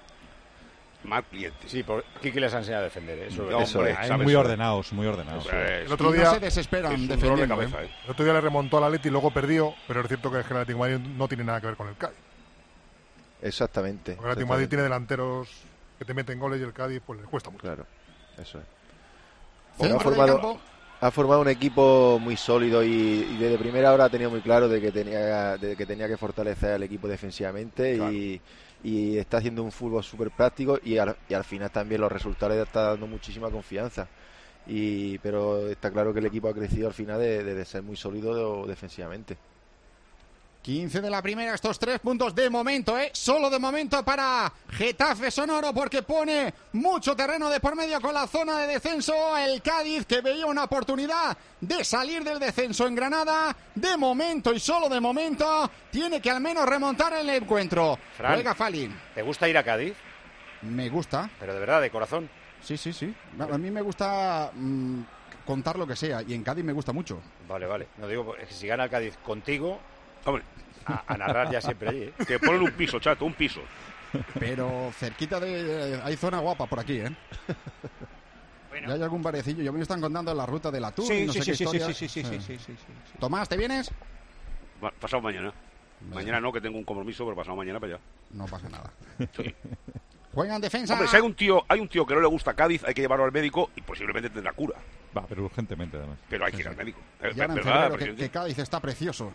Mal cliente. Sí, por Kiki les ha enseñado a defender, ¿eh? Eso, no, eso hombre, es. Muy ordenados, muy ordenados. El otro día no se desesperan defendiendo. De cabeza, ¿eh? El otro día le remontó al Atleti y luego perdió, pero es cierto que el Atlético de Madrid no tiene nada que ver con el Cádiz. Exactamente. Porque el Atlético de Madrid tiene delanteros que te meten goles y el Cádiz pues le cuesta mucho. Claro, eso es. Bueno, ha formado, ha formado un equipo muy sólido y, y desde primera hora ha tenido muy claro de que tenía, de que, tenía que fortalecer al equipo defensivamente, claro. y, y está haciendo un fútbol súper práctico y al, y al final también los resultados le está dando muchísima confianza. Y, pero está claro que el equipo ha crecido al final de, de, de ser muy sólido defensivamente. quince de la primera, estos tres puntos de momento, ¿eh? Solo de momento para Getafe Sonoro, porque pone mucho terreno de por medio con la zona de descenso. El Cádiz, que veía una oportunidad de salir del descenso en Granada, de momento y solo de momento, tiene que al menos remontar el encuentro. Fran, juega Fali. ¿Te gusta ir a Cádiz? Me gusta. Pero de verdad, de corazón. Sí, sí, sí. A mí me gusta mmm, contar lo que sea, y en Cádiz me gusta mucho. Vale, vale. No digo, es que si gana el Cádiz contigo... Hombre, a, a narrar ya siempre allí, ¿eh? Que ponen un piso, chato, un piso. Pero cerquita de... hay zona guapa por aquí, ¿eh? Bueno. Ya hay algún barecillo. Yo me están contando la ruta de la Tour. Sí, no sí, sé sí, qué sí, historia. sí, sí, sí, sí, sí, sí, sí, sí. Tomás, ¿te vienes? Pasado mañana. Vale. Mañana no, que tengo un compromiso, pero pasado mañana para allá. No pasa nada. Sí. Juega en defensa. Hombre, si hay un tío, hay un tío que no le gusta Cádiz, hay que llevarlo al médico y posiblemente tendrá cura. Va, pero urgentemente además. Pero hay sí, que ir sí. al médico. Ya en febrero, que, que Cádiz está precioso.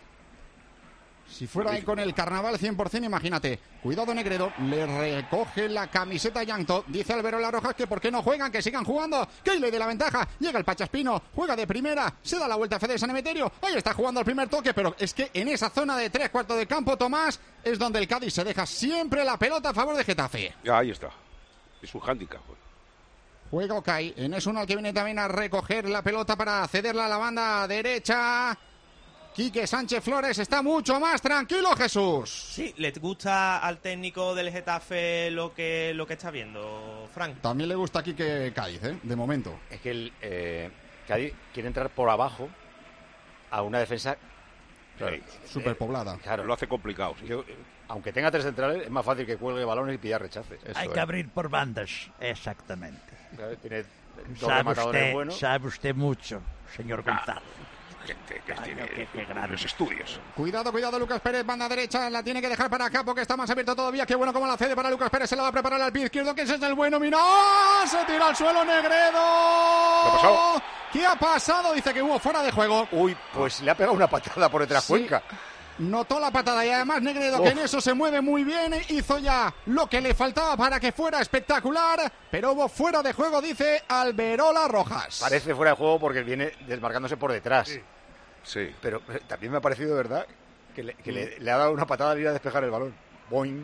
Si fuera ahí con el carnaval cien por ciento, imagínate. Cuidado Negredo, le recoge la camiseta Llanto. Dice Alberola Rojas que por qué no juegan, que sigan jugando. Que le dé la ventaja. Llega el Pachaspino, juega de primera, se da la vuelta a Fede San Emeterio. Ahí está jugando el primer toque, pero es que en esa zona de tres cuartos de campo, Tomás, es donde el Cádiz se deja siempre la pelota a favor de Getafe. Ya, ahí está. Es un hándicap. Pues. Juega Okay. En es uno que viene también a recoger la pelota para cederla a la banda derecha. Quique Sánchez Flores está mucho más tranquilo, Jesús. Sí, ¿le gusta al técnico del Getafe lo que lo que está viendo, Frank? También le gusta a Quique Cádiz, ¿eh? De momento. Es que el eh, Cádiz quiere entrar por abajo a una defensa claro, superpoblada. Eh, claro, lo hace complicado. Sí. Yo, aunque tenga tres centrales, es más fácil que cuelgue balones y pillar rechaces. Eso Hay es. que abrir por bandas, exactamente. Claro, tiene sabe usted, bueno. sabe usted mucho, señor ah. González. Gente que tiene qué, qué grandes estudios. Cuidado, cuidado, Lucas Pérez, banda derecha, la tiene que dejar para acá porque está más abierto todavía. Qué bueno como la cede para Lucas Pérez, se la va a preparar al pie izquierdo, que ese es el bueno, mira, ¡oh! Se tira al suelo Negredo. ¿Qué ha pasado? ¿Qué ha pasado? Dice que hubo fuera de juego. Uy, pues le ha pegado una patada por detrás sí. Cuenca. Notó la patada y además Negredo, oh. que en eso se mueve muy bien, hizo ya lo que le faltaba para que fuera espectacular, pero hubo fuera de juego, dice Alberola Rojas. Parece fuera de juego porque viene desmarcándose por detrás. Sí. Sí. Pero también me ha parecido, ¿verdad?, que, le, que mm. le, le ha dado una patada al ir a despejar el balón. Boing.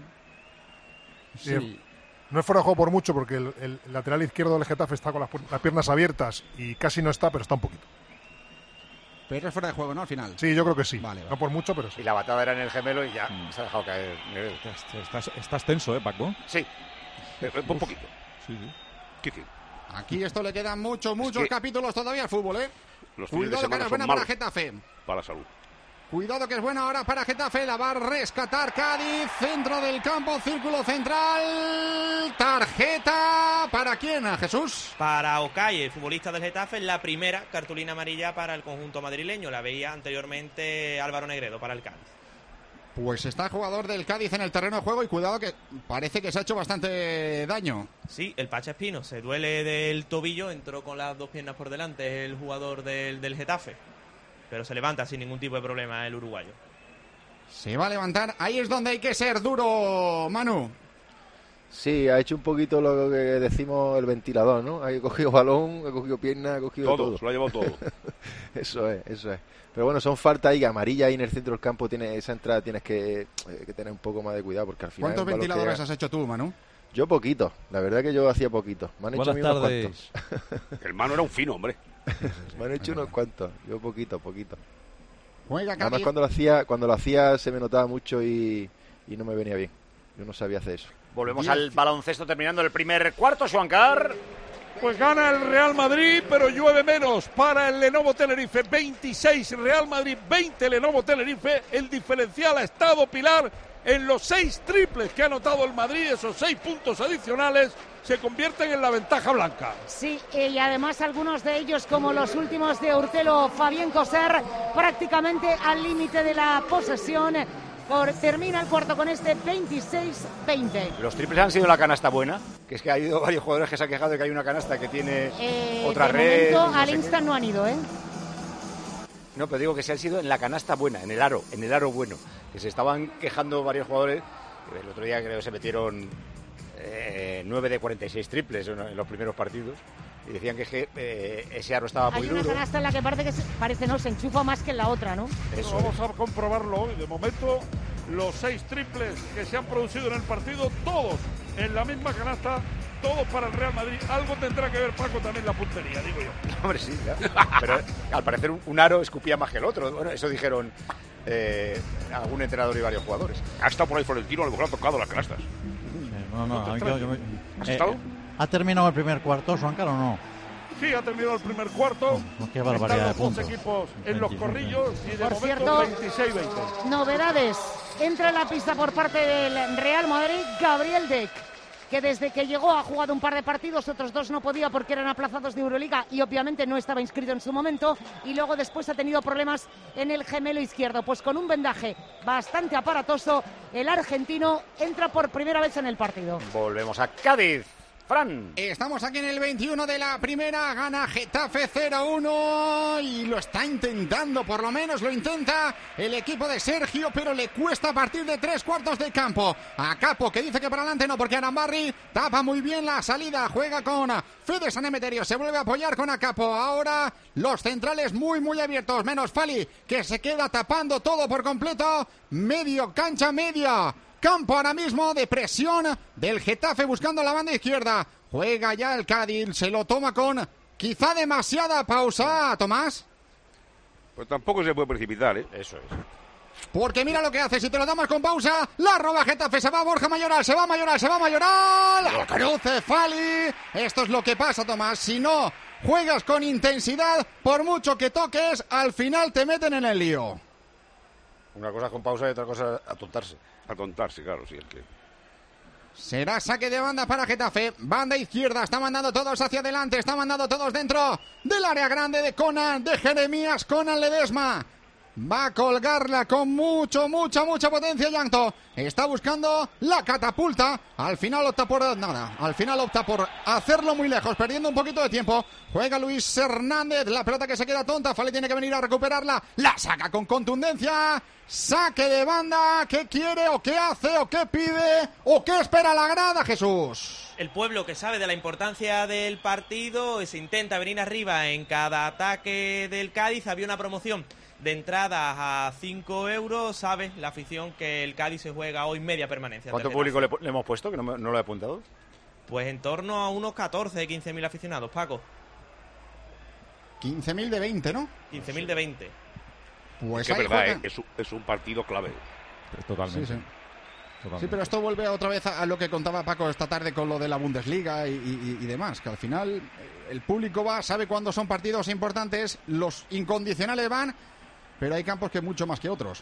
Sí. Sí. No es fuera de juego por mucho porque el, el lateral izquierdo del Getafe está con las, las piernas abiertas y casi no está, pero está un poquito. Pero es fuera de juego, ¿no? Al final. Sí, yo creo que sí. Vale, vale. No por mucho, pero sí. Y la batada era en el gemelo y ya mm. se ha dejado caer. Estás, estás, estás tenso, ¿eh, Paco? Sí. Uf. Un poquito. Sí, sí. ¿Qué tiene? Aquí esto le quedan muchos, muchos es que... capítulos todavía al fútbol, ¿eh? Los Cuidado que es buena para Getafe. Para la salud. Cuidado que es buena ahora para Getafe. La va a rescatar Cádiz. Centro del campo, círculo central. Tarjeta. ¿Para quién, Jesús? Para Okay, el futbolista del Getafe. La primera cartulina amarilla para el conjunto madrileño. La veía anteriormente Álvaro Negredo para el Cádiz. Pues está el jugador del Cádiz en el terreno de juego y cuidado que parece que se ha hecho bastante daño. Sí, el Pachaspino se duele del tobillo, entró con las dos piernas por delante, es el jugador del, del Getafe, pero se levanta sin ningún tipo de problema el uruguayo. Se va a levantar, ahí es donde hay que ser duro, Manu. Sí, ha hecho un poquito lo que decimos el ventilador, ¿no? Ha cogido balón, ha cogido pierna, ha cogido todo. Todo, se lo ha llevado todo. Eso es, eso es. Pero bueno, son faltas ahí, amarilla ahí en el centro del campo, tiene esa entrada tienes que, eh, que tener un poco más de cuidado porque al final... ¿Cuántos ventiladores has hecho tú, Manu? Yo poquito, la verdad que yo hacía poquito. Me han hecho Buenas unos tardes. cuantos. El Manu era un fino, hombre. Me han hecho unos cuantos, yo poquito, poquito. Juega Además Cádiz. cuando lo hacía, cuando lo hacía se me notaba mucho y, y no me venía bien. Yo no sabía hacer eso. Volvemos Diez. al baloncesto terminando el primer cuarto, Juancar. Pues gana el Real Madrid, pero llueve menos para el Lenovo Tenerife. veintiséis Real Madrid, veinte Lenovo Tenerife. El diferencial ha estado Pilar en los seis triples que ha anotado el Madrid. Esos seis puntos adicionales se convierten en la ventaja blanca. Sí, y además algunos de ellos, como los últimos de Urtelo, Fabián Coser, prácticamente al límite de la posesión. Por, termina el cuarto con este veintiséis veinte. Los triples han sido la canasta buena, que es que ha habido varios jugadores que se han quejado de que hay una canasta que tiene Eh, otra de red. momento, no al sé qué. Insta no han ido, ¿eh? No, pero digo que se han sido en la canasta buena, en el aro, en el aro bueno. Que se estaban quejando varios jugadores. El otro día creo que se metieron eh, nueve de cuarenta y seis triples en, en los primeros partidos. Y decían que, que eh, ese aro estaba muy Hay una duro. canasta en la que parece que se, parece no se enchufa más que en la otra, ¿no? Pero vamos a comprobarlo hoy. De momento, los seis triples que se han producido en el partido, todos en la misma canasta, todos para el Real Madrid. Algo tendrá que ver, Paco, también la puntería, digo yo. Hombre, sí, ya. Pero al parecer un, un aro escupía más que el otro. Bueno, eso dijeron eh, algún entrenador y varios jugadores. Ha estado por ahí Florentino, a lo mejor ha tocado las canastas. No, no, ¿No te yo- yo me- ¿Has eh, estado? ¿Ha terminado el primer cuarto, Juancar, o no? Sí, ha terminado el primer cuarto. Oh, qué barbaridad Están los de dos puntos. equipos en los veintiséis, corrillos y de Por momento cierto, veintiséis veinte. Novedades. Entra en la pista por parte del Real Madrid Gabriel Deck, que desde que llegó ha jugado un par de partidos, otros dos no podía porque eran aplazados de Euroliga y obviamente no estaba inscrito en su momento, y luego después ha tenido problemas en el gemelo izquierdo. Pues con un vendaje bastante aparatoso, el argentino entra por primera vez en el partido. Volvemos a Cádiz. Fran. Estamos aquí en el veintiuno de la primera, gana Getafe cero uno y lo está intentando, por lo menos lo intenta el equipo de Sergio, pero le cuesta a partir de tres cuartos de campo. A Capo, que dice que para adelante no, porque Arambarri tapa muy bien la salida, juega con Fede San Emeterio, se vuelve a apoyar con Acapo. Ahora los centrales muy muy abiertos, menos Fali, que se queda tapando todo por completo, medio cancha media. Campo ahora mismo de presión del Getafe buscando la banda izquierda. Juega ya el Cádiz, se lo toma con quizá demasiada pausa, Tomás. Pues tampoco se puede precipitar, ¿eh? Eso es. Porque mira lo que hace, si te lo damos con pausa, la roba Getafe, se va Borja Mayoral, se va Mayoral, se va Mayoral, cruce Fali. Esto es lo que pasa, Tomás, si no juegas con intensidad, por mucho que toques, al final te meten en el lío. Una cosa con pausa y otra cosa atontarse. Atontarse, claro, sí, es que... Será saque de banda para Getafe, banda izquierda, está mandando todos hacia adelante, está mandando todos dentro del área grande de Conan, de Jeremías, Conan Ledesma. Va a colgarla con mucho, mucha, mucha potencia Llanto. Está buscando la catapulta. Al final opta por nada. Al final opta por hacerlo muy lejos, perdiendo un poquito de tiempo. Juega Luis Hernández. La pelota que se queda tonta. Fali tiene que venir a recuperarla. La saca con contundencia. Saque de banda. ¿Qué quiere o qué hace o qué pide o qué espera la grada, Jesús? El pueblo, que sabe de la importancia del partido, se intenta venir arriba en cada ataque del Cádiz. Había una promoción de entrada a cinco euros. Sabe la afición que el Cádiz se juega hoy media permanencia. ¿Cuánto público le, le hemos puesto? Que no, me- no lo he apuntado. Pues en torno a unos catorce, quince mil aficionados, Paco. quince mil de veinte, ¿no? quince mil de veinte. Pues que es ahí verdad, juega. ¿eh? es, un, es un partido clave. Totalmente. Sí, sí. Totalmente. Sí, pero esto vuelve otra vez a lo que contaba Paco esta tarde con lo de la Bundesliga y, y- y demás, que al final eh, el público va, sabe cuándo son partidos importantes, los incondicionales van, pero hay campos que mucho más que otros.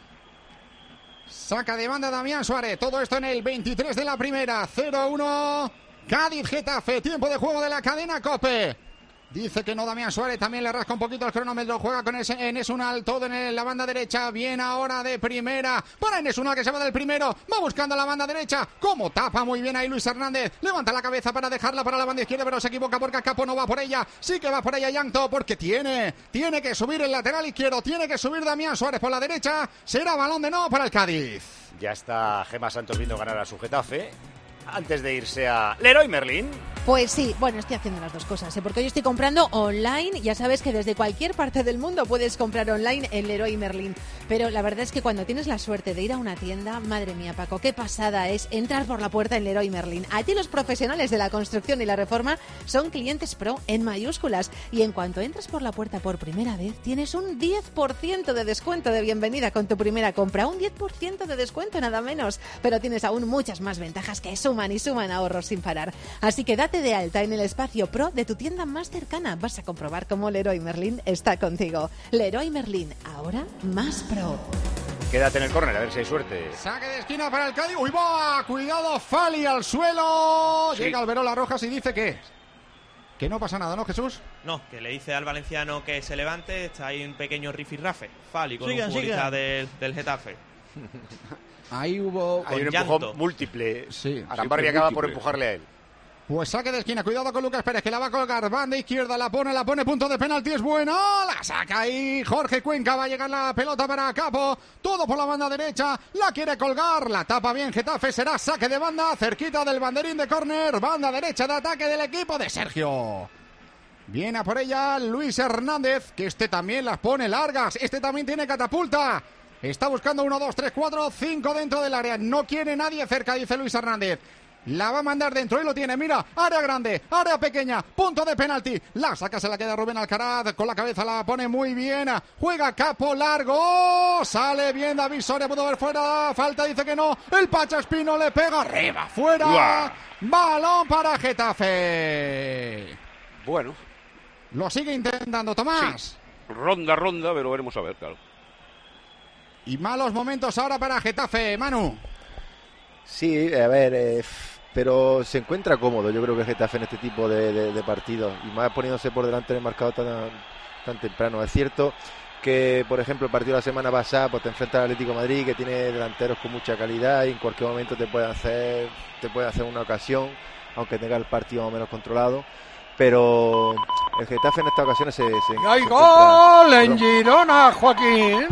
Saca de banda Damián Suárez, todo esto en el veintitrés de la primera, cero uno, Cádiz Getafe, tiempo de juego de la cadena COPE. Dice que no Damián Suárez, también le rasca un poquito el cronómetro, juega con ese Enes Unal, todo en el- la banda derecha, bien ahora de primera, para Enes Unal que se va del primero, va buscando la banda derecha, como tapa muy bien ahí Luis Hernández, levanta la cabeza para dejarla para la banda izquierda, pero se equivoca porque Capo no va por ella, sí que va por ella Llanto, porque tiene, tiene que subir el lateral izquierdo, tiene que subir Damián Suárez por la derecha, será balón de no para el Cádiz. Ya está Gemma Santos viendo ganar a su Getafe. antes de irse a Leroy Merlin. Pues sí, bueno, estoy haciendo las dos cosas, ¿eh? Porque hoy estoy comprando online. Ya sabes que desde cualquier parte del mundo puedes comprar online en Leroy Merlin. Pero la verdad es que cuando tienes la suerte de ir a una tienda, madre mía, Paco, qué pasada es entrar por la puerta en Leroy Merlin. Allí los profesionales de la construcción y la reforma son clientes pro en mayúsculas. Y en cuanto entras por la puerta por primera vez, tienes un diez por ciento de descuento de bienvenida con tu primera compra. Un diez por ciento de descuento, nada menos. Pero tienes aún muchas más ventajas que suman y suman ahorros sin parar. Así que date de alta en el espacio pro de tu tienda más cercana. Vas a comprobar cómo Leroy Merlin está contigo. Leroy Merlin, ahora más pro. Quédate en el córner, a ver si hay suerte. Saque de esquina para el Cádiz. ¡Uy, va! Cuidado, Fali al suelo. Sí. Llega Alberola Rojas y dice que... que no pasa nada, ¿no, Jesús? No, que le dice al valenciano que se levante. Está ahí un pequeño rifirrafe. Fali con sigan, un futbolista del, del Getafe. Ahí hubo... Hay un empujón múltiple. Sí. Arambarri acaba por empujarle a él. Pues saque de esquina, cuidado con Lucas Pérez, que la va a colgar, banda izquierda, la pone, la pone, punto de penalti, es bueno, la saca ahí, Jorge Cuenca, va a llegar la pelota para Capo, todo por la banda derecha, la quiere colgar, la tapa bien Getafe, será saque de banda, cerquita del banderín de córner, banda derecha de ataque del equipo de Sergio. Viene a por ella Luis Hernández, que este también las pone largas, este también tiene catapulta. Está buscando uno, dos, tres, cuatro, cinco dentro del área, no quiere nadie cerca, dice Luis Hernández. La va a mandar dentro y lo tiene, mira, área grande, área pequeña, punto de penalti, la saca, se la queda Rubén Alcaraz, con la cabeza la pone muy bien, juega Capo largo, sale bien David Soria, pudo ver fuera, falta, dice que no, el Pacha Espino le pega arriba, fuera, ¡Uah! Balón para Getafe. Bueno. Lo sigue intentando Tomás. Sí. Ronda, ronda, pero veremos a ver, claro. Y malos momentos ahora para Getafe, Manu. Sí, a ver, eh, pero se encuentra cómodo, yo creo que Getafe en este tipo de, de, de partidos, y más poniéndose por delante del marcador tan, tan temprano. Es cierto que, por ejemplo, el partido de la semana pasada, pues te enfrentas al Atlético de Madrid, que tiene delanteros con mucha calidad y en cualquier momento te puede hacer, te puede hacer una ocasión, aunque tenga el partido más o menos controlado. Pero el Getafe en estas ocasiones se... se ¡Hay se gol en Girona, Joaquín!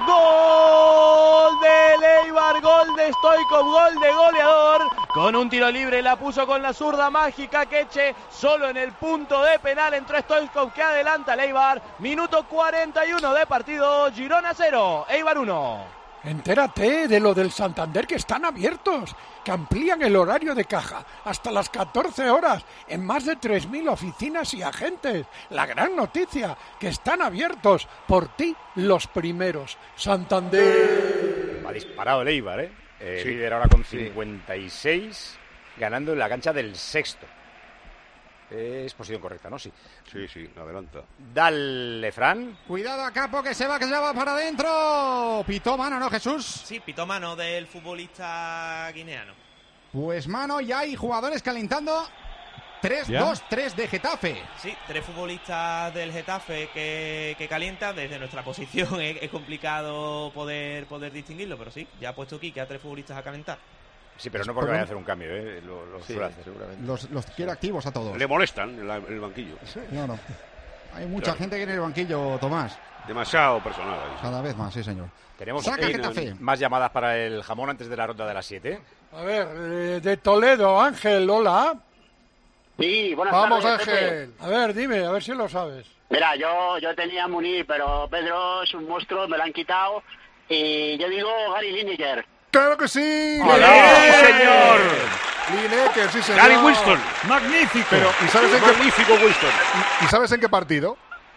Gol de Leibar, gol de Stoichkov, gol de goleador. Con un tiro libre la puso con la zurda mágica Queche. Solo en el punto de penal entró Stoichkov, que adelanta a Leibar. Minuto cuarenta y uno de partido. Girona cero, Eibar uno. Entérate de lo del Santander, que están abiertos, que amplían el horario de caja hasta las catorce horas en más de tres mil oficinas y agentes. La gran noticia, que están abiertos por ti los primeros. Santander. Ha disparado el Eibar, ¿eh? eh sí. Líder ahora con cincuenta y seis, ganando en la cancha del sexto. Es posición correcta, ¿no? Sí. Sí, sí, adelanta. Dale, Fran. Cuidado a Capo, que se va, que se va para adentro. Pitó mano, ¿no, Jesús? Sí, pitó mano del futbolista guineano. Pues mano, ya hay jugadores calentando. tres dos tres de Getafe. Sí, tres futbolistas del Getafe que, que calientan. Desde nuestra posición es, es complicado poder, poder distinguirlo, pero sí, ya ha puesto aquí que a tres futbolistas a calentar. Sí, pero no porque vaya a hacer un cambio, ¿eh? Lo, lo sí, suele hacer, seguramente. Los, los quiere activos a todos. Le molestan en, la, en el banquillo. Claro. Hay mucha claro. gente que en el banquillo, Tomás. Demasiado personal. Ahí. Cada vez más, sí, señor. Tenemos Saca eh, Getafe. Más llamadas para el jamón antes de la ronda de las siete. A ver, eh, de Toledo, Ángel, hola. Sí, buenas Vamos, tardes. Ángel. Pepe. A ver, dime, a ver si lo sabes. Mira, yo, yo tenía a Munir, pero Pedro es un monstruo, me lo han quitado. Y yo digo Gary Lineker. ¡Claro que sí! ¡Hola, señor! Lineker, sí, señor. Gary Winston. Magnífico. Pero, ¿y sabes en Magnífico qué... Winston. ¿Y sabes en qué partido?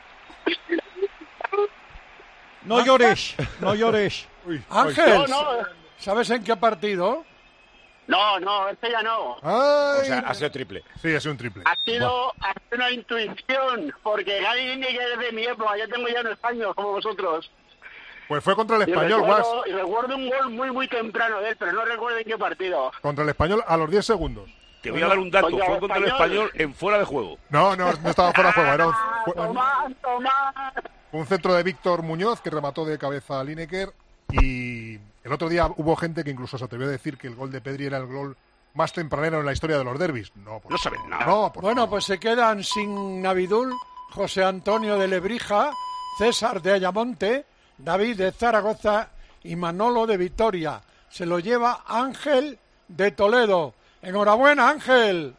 No llores, no llores. Uy, Ángel, No, no, ¿sabes en qué partido? no, no, este ya no. Ay, O sea, ha sido triple. sí, ha sido un triple. Ha sido, ha sido una intuición, porque Gary Lineker es de mi época, yo tengo ya unos años como vosotros. Pues fue contra el Y Español, Guas. recuerdo, y recuerdo un gol muy, muy temprano de él, pero no recuerdo en qué partido. Contra el Español a los diez segundos. Te voy a dar un dato. Oye, Fue contra el Español. español en fuera de juego. No, no, no estaba fuera de juego. Era un, Ah, fue- Tomás, Tomás. un centro de Víctor Muñoz que remató de cabeza a Lineker. Y el otro día hubo gente que incluso se atrevió a decir que el gol de Pedri era el gol más tempranero en la historia de los derbis. No, por No saben nada. No, por Bueno, favor. pues se quedan sin Navidul, José Antonio de Lebrija, César de Ayamonte, David de Zaragoza y Manolo de Vitoria. Se lo lleva Ángel de Toledo. Enhorabuena, Ángel.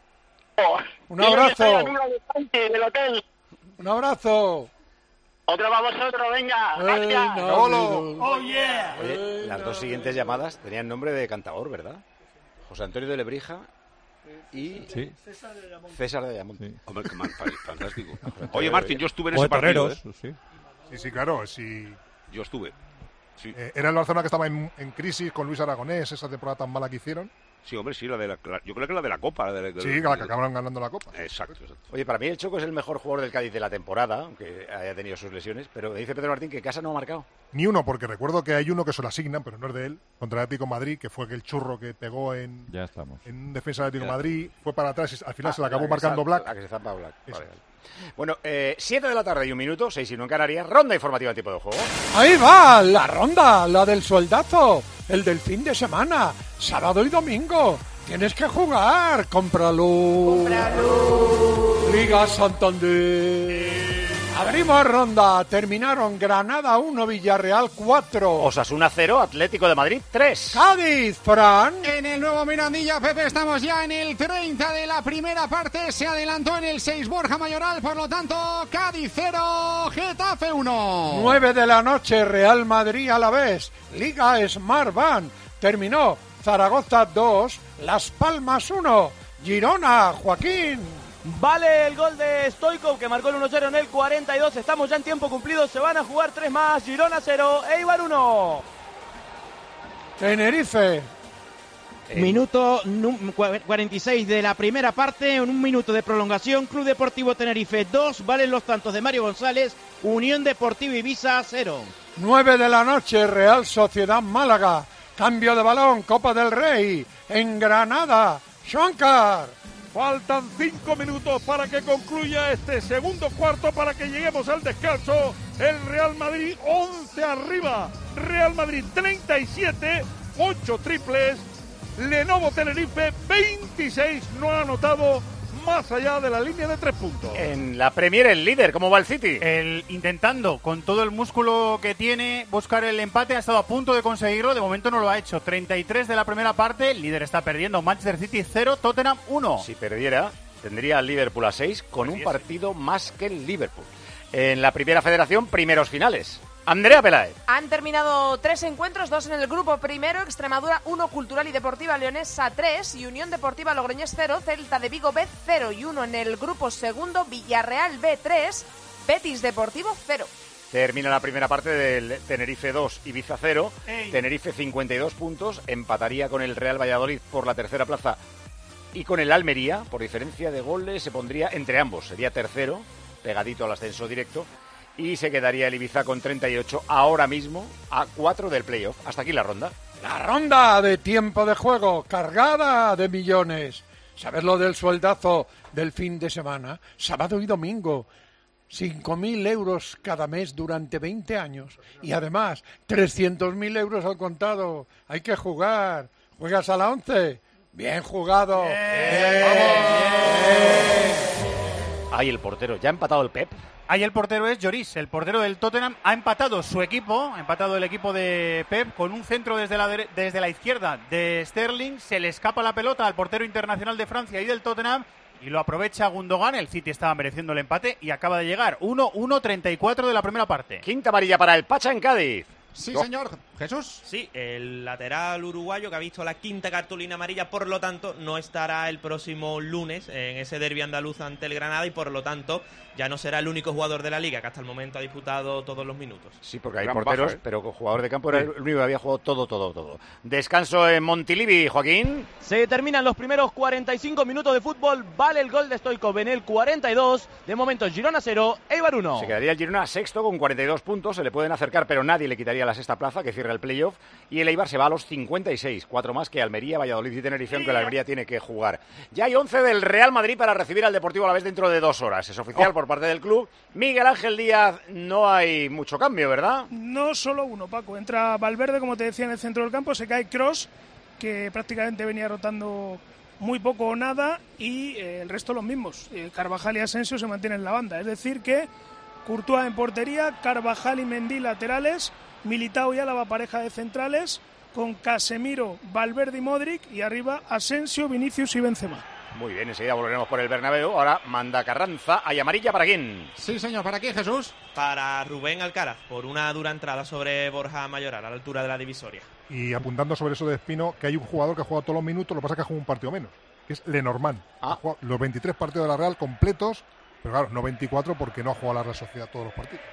Un abrazo. Del hotel. Un abrazo. Otro para vosotros, venga. Gracias. No, oh, yeah. Oye, las dos siguientes llamadas tenían nombre de cantador, ¿verdad? José Antonio de Lebrija y sí. César de Ayamonte. Sí. Hombre, qué man, fantástico. Oye, Martín, yo estuve en ese partido. ¿eh? Sí. sí, sí, claro. Sí. Yo estuve. Sí. Eh, era el Barcelona que estaba en, en crisis con Luis Aragonés, esa temporada tan mala que hicieron. Sí, hombre, sí, la de la, la, yo creo que la de la Copa. La de, de, sí, de, la que acabaron ganando la Copa. Exacto, exacto. Oye, para mí el Choco es el mejor jugador del Cádiz de la temporada, aunque haya tenido sus lesiones, pero me dice Pedro Martín que Casa no ha marcado. Ni uno, porque recuerdo que hay uno que se lo asignan, pero no es de él, contra el Atlético de Madrid, que fue aquel churro que pegó en, ya estamos. en defensa del Atlético de Madrid, fue para atrás y al final ah, se la acabó la marcando se, Black. La que se zampa Black. Vale, vale. Bueno, eh, siete de la tarde y un minuto, seis y uno en Canarias, ronda informativa en tipo de juego. Ahí va, la ronda, la del sueldazo, el del fin de semana, sábado y domingo. Tienes que jugar, cómpralo. Cómpralo. Liga Santander. Abrimos ronda, terminaron Granada uno, Villarreal cuatro. Osasuna cero, Atlético de Madrid tres. Cádiz, Fran. En el nuevo Mirandilla, Pepe, estamos ya en el treinta de la primera parte. Se adelantó en el seis Borja Mayoral, por lo tanto, Cádiz cero, Getafe uno. nueve de la noche, Real Madrid a la vez. Liga Smart Van. Terminó Zaragoza dos, Las Palmas uno. Girona, Joaquín. Vale el gol de Stoichkov, que marcó el uno cero en el cuarenta y dos. Estamos ya en tiempo cumplido. Se van a jugar tres más. Girona cero, Eibar uno. Tenerife. Eh. Minuto cuarenta y seis de la primera parte. En un minuto de prolongación. Club Deportivo Tenerife dos. Valen los tantos de Mario González. Unión Deportiva Ibiza cero. nueve de la noche, Real Sociedad Málaga. Cambio de balón, Copa del Rey. En Granada, Shankar. Faltan cinco minutos para que concluya este segundo cuarto, para que lleguemos al descanso. El Real Madrid once arriba. Real Madrid treinta y siete, ocho triples. Lenovo Tenerife veintiséis, no ha anotado más allá de la línea de tres puntos. En la Premier el líder, ¿cómo va el City? El intentando, con todo el músculo que tiene, buscar el empate, ha estado a punto de conseguirlo, de momento no lo ha hecho. treinta y tres de la primera parte, el líder está perdiendo, Manchester City cero, Tottenham uno. Si perdiera, tendría al Liverpool a seis, con un partido más que el Liverpool. En la Primera Federación, primeros finales. Andrea Peláez. Han terminado tres encuentros, dos en el grupo primero, Extremadura uno, Cultural y Deportiva Leonesa tres y Unión Deportiva Logroñés cero, Celta de Vigo B cero y uno en el grupo segundo, Villarreal B tres, Betis Deportivo cero. Termina la primera parte del Tenerife dos, Ibiza cero, Ey. Tenerife cincuenta y dos puntos, empataría con el Real Valladolid por la tercera plaza y con el Almería, por diferencia de goles, se pondría entre ambos, sería tercero, pegadito al ascenso directo. Y se quedaría el Ibiza con treinta y ocho ahora mismo a cuatro del playoff. Hasta aquí la ronda. La ronda de tiempo de juego, cargada de millones. ¿Sabes lo del sueldazo del fin de semana? Sábado y domingo. cinco mil euros cada mes durante veinte años. Y además, trescientos mil euros al contado. Hay que jugar. ¿Juegas a la once? Bien jugado. Bien. Bien. Ay, el portero. ¿Ya ha empatado el Pep? Ahí el portero es Lloris, el portero del Tottenham. Ha empatado su equipo, ha empatado el equipo de Pep con un centro desde la, dere- desde la izquierda de Sterling. Se le escapa la pelota al portero internacional de Francia y del Tottenham y lo aprovecha Gundogan. El City estaba mereciendo el empate y acaba de llegar. uno uno treinta y cuatro de la primera parte. Quinta amarilla para el Pacha en Cádiz. Sí, oh. señor. Jesús. Sí, el lateral uruguayo que ha visto la quinta cartulina amarilla, por lo tanto no estará el próximo lunes en ese derbi andaluz ante el Granada y por lo tanto ya no será el único jugador de la liga que hasta el momento ha disputado todos los minutos. Sí, porque hay Gran porteros, baja, ¿eh? pero jugador de campo era el único que había jugado todo, todo, todo. Descanso en Montilivi, Joaquín. Se terminan los primeros cuarenta y cinco minutos de fútbol. Vale el gol de Stoichkov en el cuarenta y dos. De momento Girona cero, Eibar uno. Se quedaría el Girona sexto con cuarenta y dos puntos. Se le pueden acercar, pero nadie le quitaría la sexta plaza que cierra el playoff. Y el Eibar se va a los cincuenta y seis, cuatro más que Almería, Valladolid y Tenerife, aunque la Almería tiene que jugar. Ya hay once del Real Madrid para recibir al Deportivo Alavés dentro de dos horas. Es oficial oh. por parte del club. Miguel Ángel Díaz, no hay mucho cambio, ¿verdad? No solo uno, Paco. Entra Valverde, como te decía, en el centro del campo. Se cae Kroos, que prácticamente venía rotando muy poco o nada. Y eh, el resto los mismos. Eh, Carvajal y Asensio se mantienen en la banda. Es decir que Courtois en portería, Carvajal y Mendy laterales, Militao y Álava pareja de centrales, con Casemiro, Valverde y Modric, y arriba Asensio, Vinicius y Benzema. Muy bien, enseguida volveremos por el Bernabéu. Ahora manda Carranza. ¿Hay amarilla para quién? Sí, señor. ¿Para quién, Jesús? Para Rubén Alcaraz, por una dura entrada sobre Borja Mayoral, a la altura de la divisoria. Y apuntando sobre eso de Espino, que hay un jugador que ha jugado todos los minutos, lo que pasa es que ha jugado un partido menos, que es Lenormand. Ah. Ha jugado los veintitrés partidos de la Real completos, pero claro, no veinticuatro porque no ha jugado la Real Sociedad todos los partidos.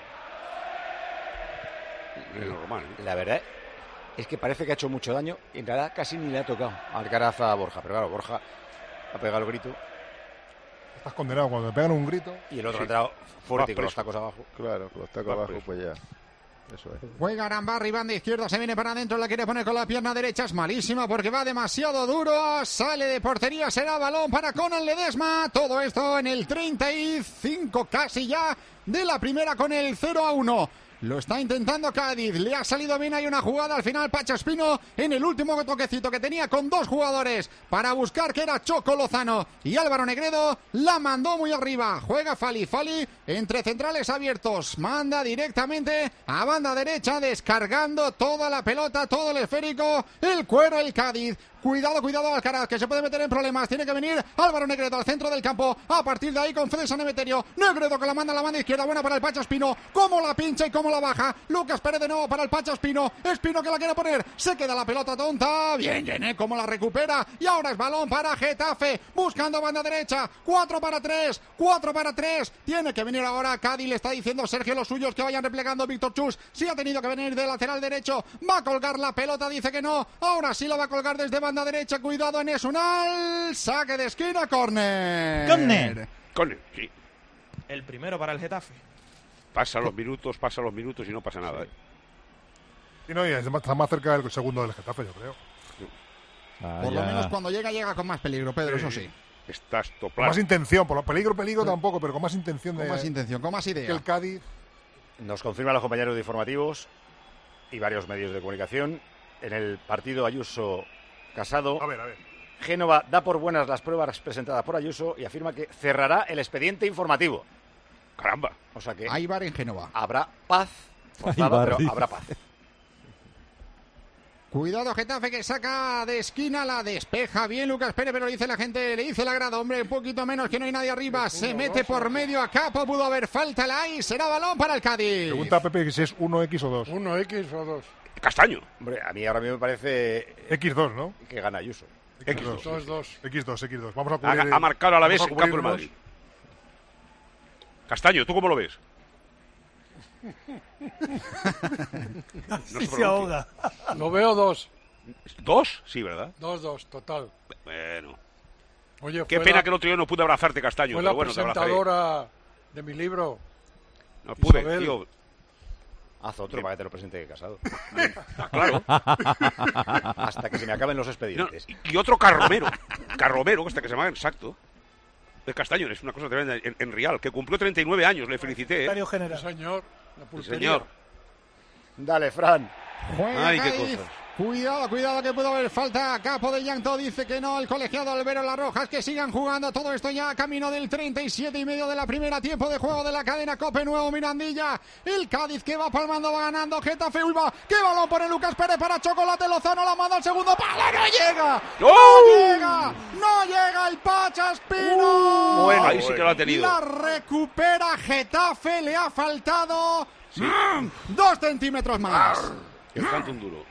Lenormand, ¿eh? La verdad es que parece que ha hecho mucho daño y en realidad casi ni le ha tocado Alcaraz a Borja. Pero claro, Borja ha pegado el grito. Estás condenado cuando te pegan un grito. Y el otro Sí. ha entrado fuerte y con los preso. tacos abajo. Claro, con los tacos Va abajo, preso. pues ya. Eso es. Juega Arambarri, banda izquierda, se viene para adentro, la quiere poner con la pierna derecha, es malísima porque va demasiado duro, sale de portería, será balón para Conan Ledesma, todo esto en el treinta y cinco casi ya de la primera con el cero a uno. Lo está intentando Cádiz, le ha salido bien, hay una jugada al final Pacho Espino en el último toquecito que tenía con dos jugadores para buscar que era Choco Lozano y Álvaro Negredo, la mandó muy arriba, juega Fali, Fali entre centrales abiertos, manda directamente a banda derecha descargando toda la pelota, todo el esférico, el cuero el Cádiz. Cuidado, cuidado Alcaraz, que se puede meter en problemas. Tiene que venir Álvaro Negredo al centro del campo. A partir de ahí con Fede Sanemeterio. Negredo que la manda a la banda izquierda. Buena para el Pacho Espino. Cómo la pincha y cómo la baja. Lucas Pérez de nuevo para el Pacho Espino. Espino que la quiere poner. Se queda la pelota tonta. Bien, Gené, cómo la recupera. Y ahora es balón para Getafe. Buscando banda derecha. Cuatro para tres. Cuatro para tres. Tiene que venir ahora Cádiz. Le está diciendo Sergio los suyos que vayan replegando. Víctor Chus. Sí ha tenido que venir de lateral derecho. Va a colgar la pelota. Dice que no. Ahora sí la va a colgar desde banda derecha, cuidado en Esunal, saque de esquina, córner. Córner. Córner, sí. El primero para el Getafe. Pasa los minutos, pasa los minutos y no pasa nada. ¿eh? Y no, y está más cerca del segundo del Getafe, yo creo. Por lo menos cuando llega, llega con más peligro, Pedro, Sí. eso sí. Estás Con toplado. más intención, por lo peligro, peligro tampoco, pero con más intención de. Con más intención, con más idea. Que el Cádiz. Nos confirman los compañeros de informativos y varios medios de comunicación. En el partido Ayuso Casado, A ver, a ver. Génova da por buenas las pruebas presentadas por Ayuso y afirma que cerrará el expediente informativo. Caramba. O sea que Hay bar en Génova. habrá paz, forzada, pero habrá paz. Cuidado Getafe que saca de esquina, la despeja bien Lucas Pérez, pero le dice la gente, le dice la grada, hombre, un poquito menos que no hay nadie arriba, se mete por medio a Capo, pudo haber falta la y será balón para el Cádiz. Pregunta a Pepe si es uno equis o dos. uno equis o dos. Castaño. Hombre, a mí ahora mismo me parece equis dos, ¿no? que gana Ayuso. equis dos. dos, dos. equis dos, equis dos. Vamos a Ha, cubrir. ha marcado a la vez vamos en campo del cubrirnos. Madrid. Castaño, ¿tú cómo lo ves? No se se ahoga. Lo veo dos. ¿Dos? Sí, ¿verdad? Dos, dos, total. Bueno. Oye, Qué fue pena la- que el otro día no pude abrazarte, Castaño. Fue Pero la bueno, te abrazaré. presentadora de mi libro. No pude, Isabel. tío. Haz otro para que te lo presente Casado. Ah, claro. Hasta que se me acaben los expedientes. No, y, y otro Carromero. Carromero, hasta que se llama exacto. De Castaño, es una cosa tremenda. En, en Real, que cumplió treinta y nueve años, le felicité. ¿eh? General. Señor, la Sí, pulpería. señor. Dale, Fran. Juega Ay, qué Cádiz. cosas. Cuidado, cuidado que pudo haber falta. Capo de Llanto dice que no. El colegiado Albero Las Rojas que sigan jugando. Todo esto ya a camino del treinta y siete y medio de la primera. Tiempo de juego de la cadena Cope Nuevo Mirandilla. El Cádiz que va palmando, va ganando. Getafe, uy, va. ¡Qué balón pone Lucas Pérez para Chocolate Lozano! La manda al segundo palo. ¡No llega! ¡No, ¡No! llega! ¡No llega el Pacha Espino! Bueno, ahí sí que lo ha tenido. La recupera Getafe. Le ha faltado mm, dos centímetros más. Que canta un duro.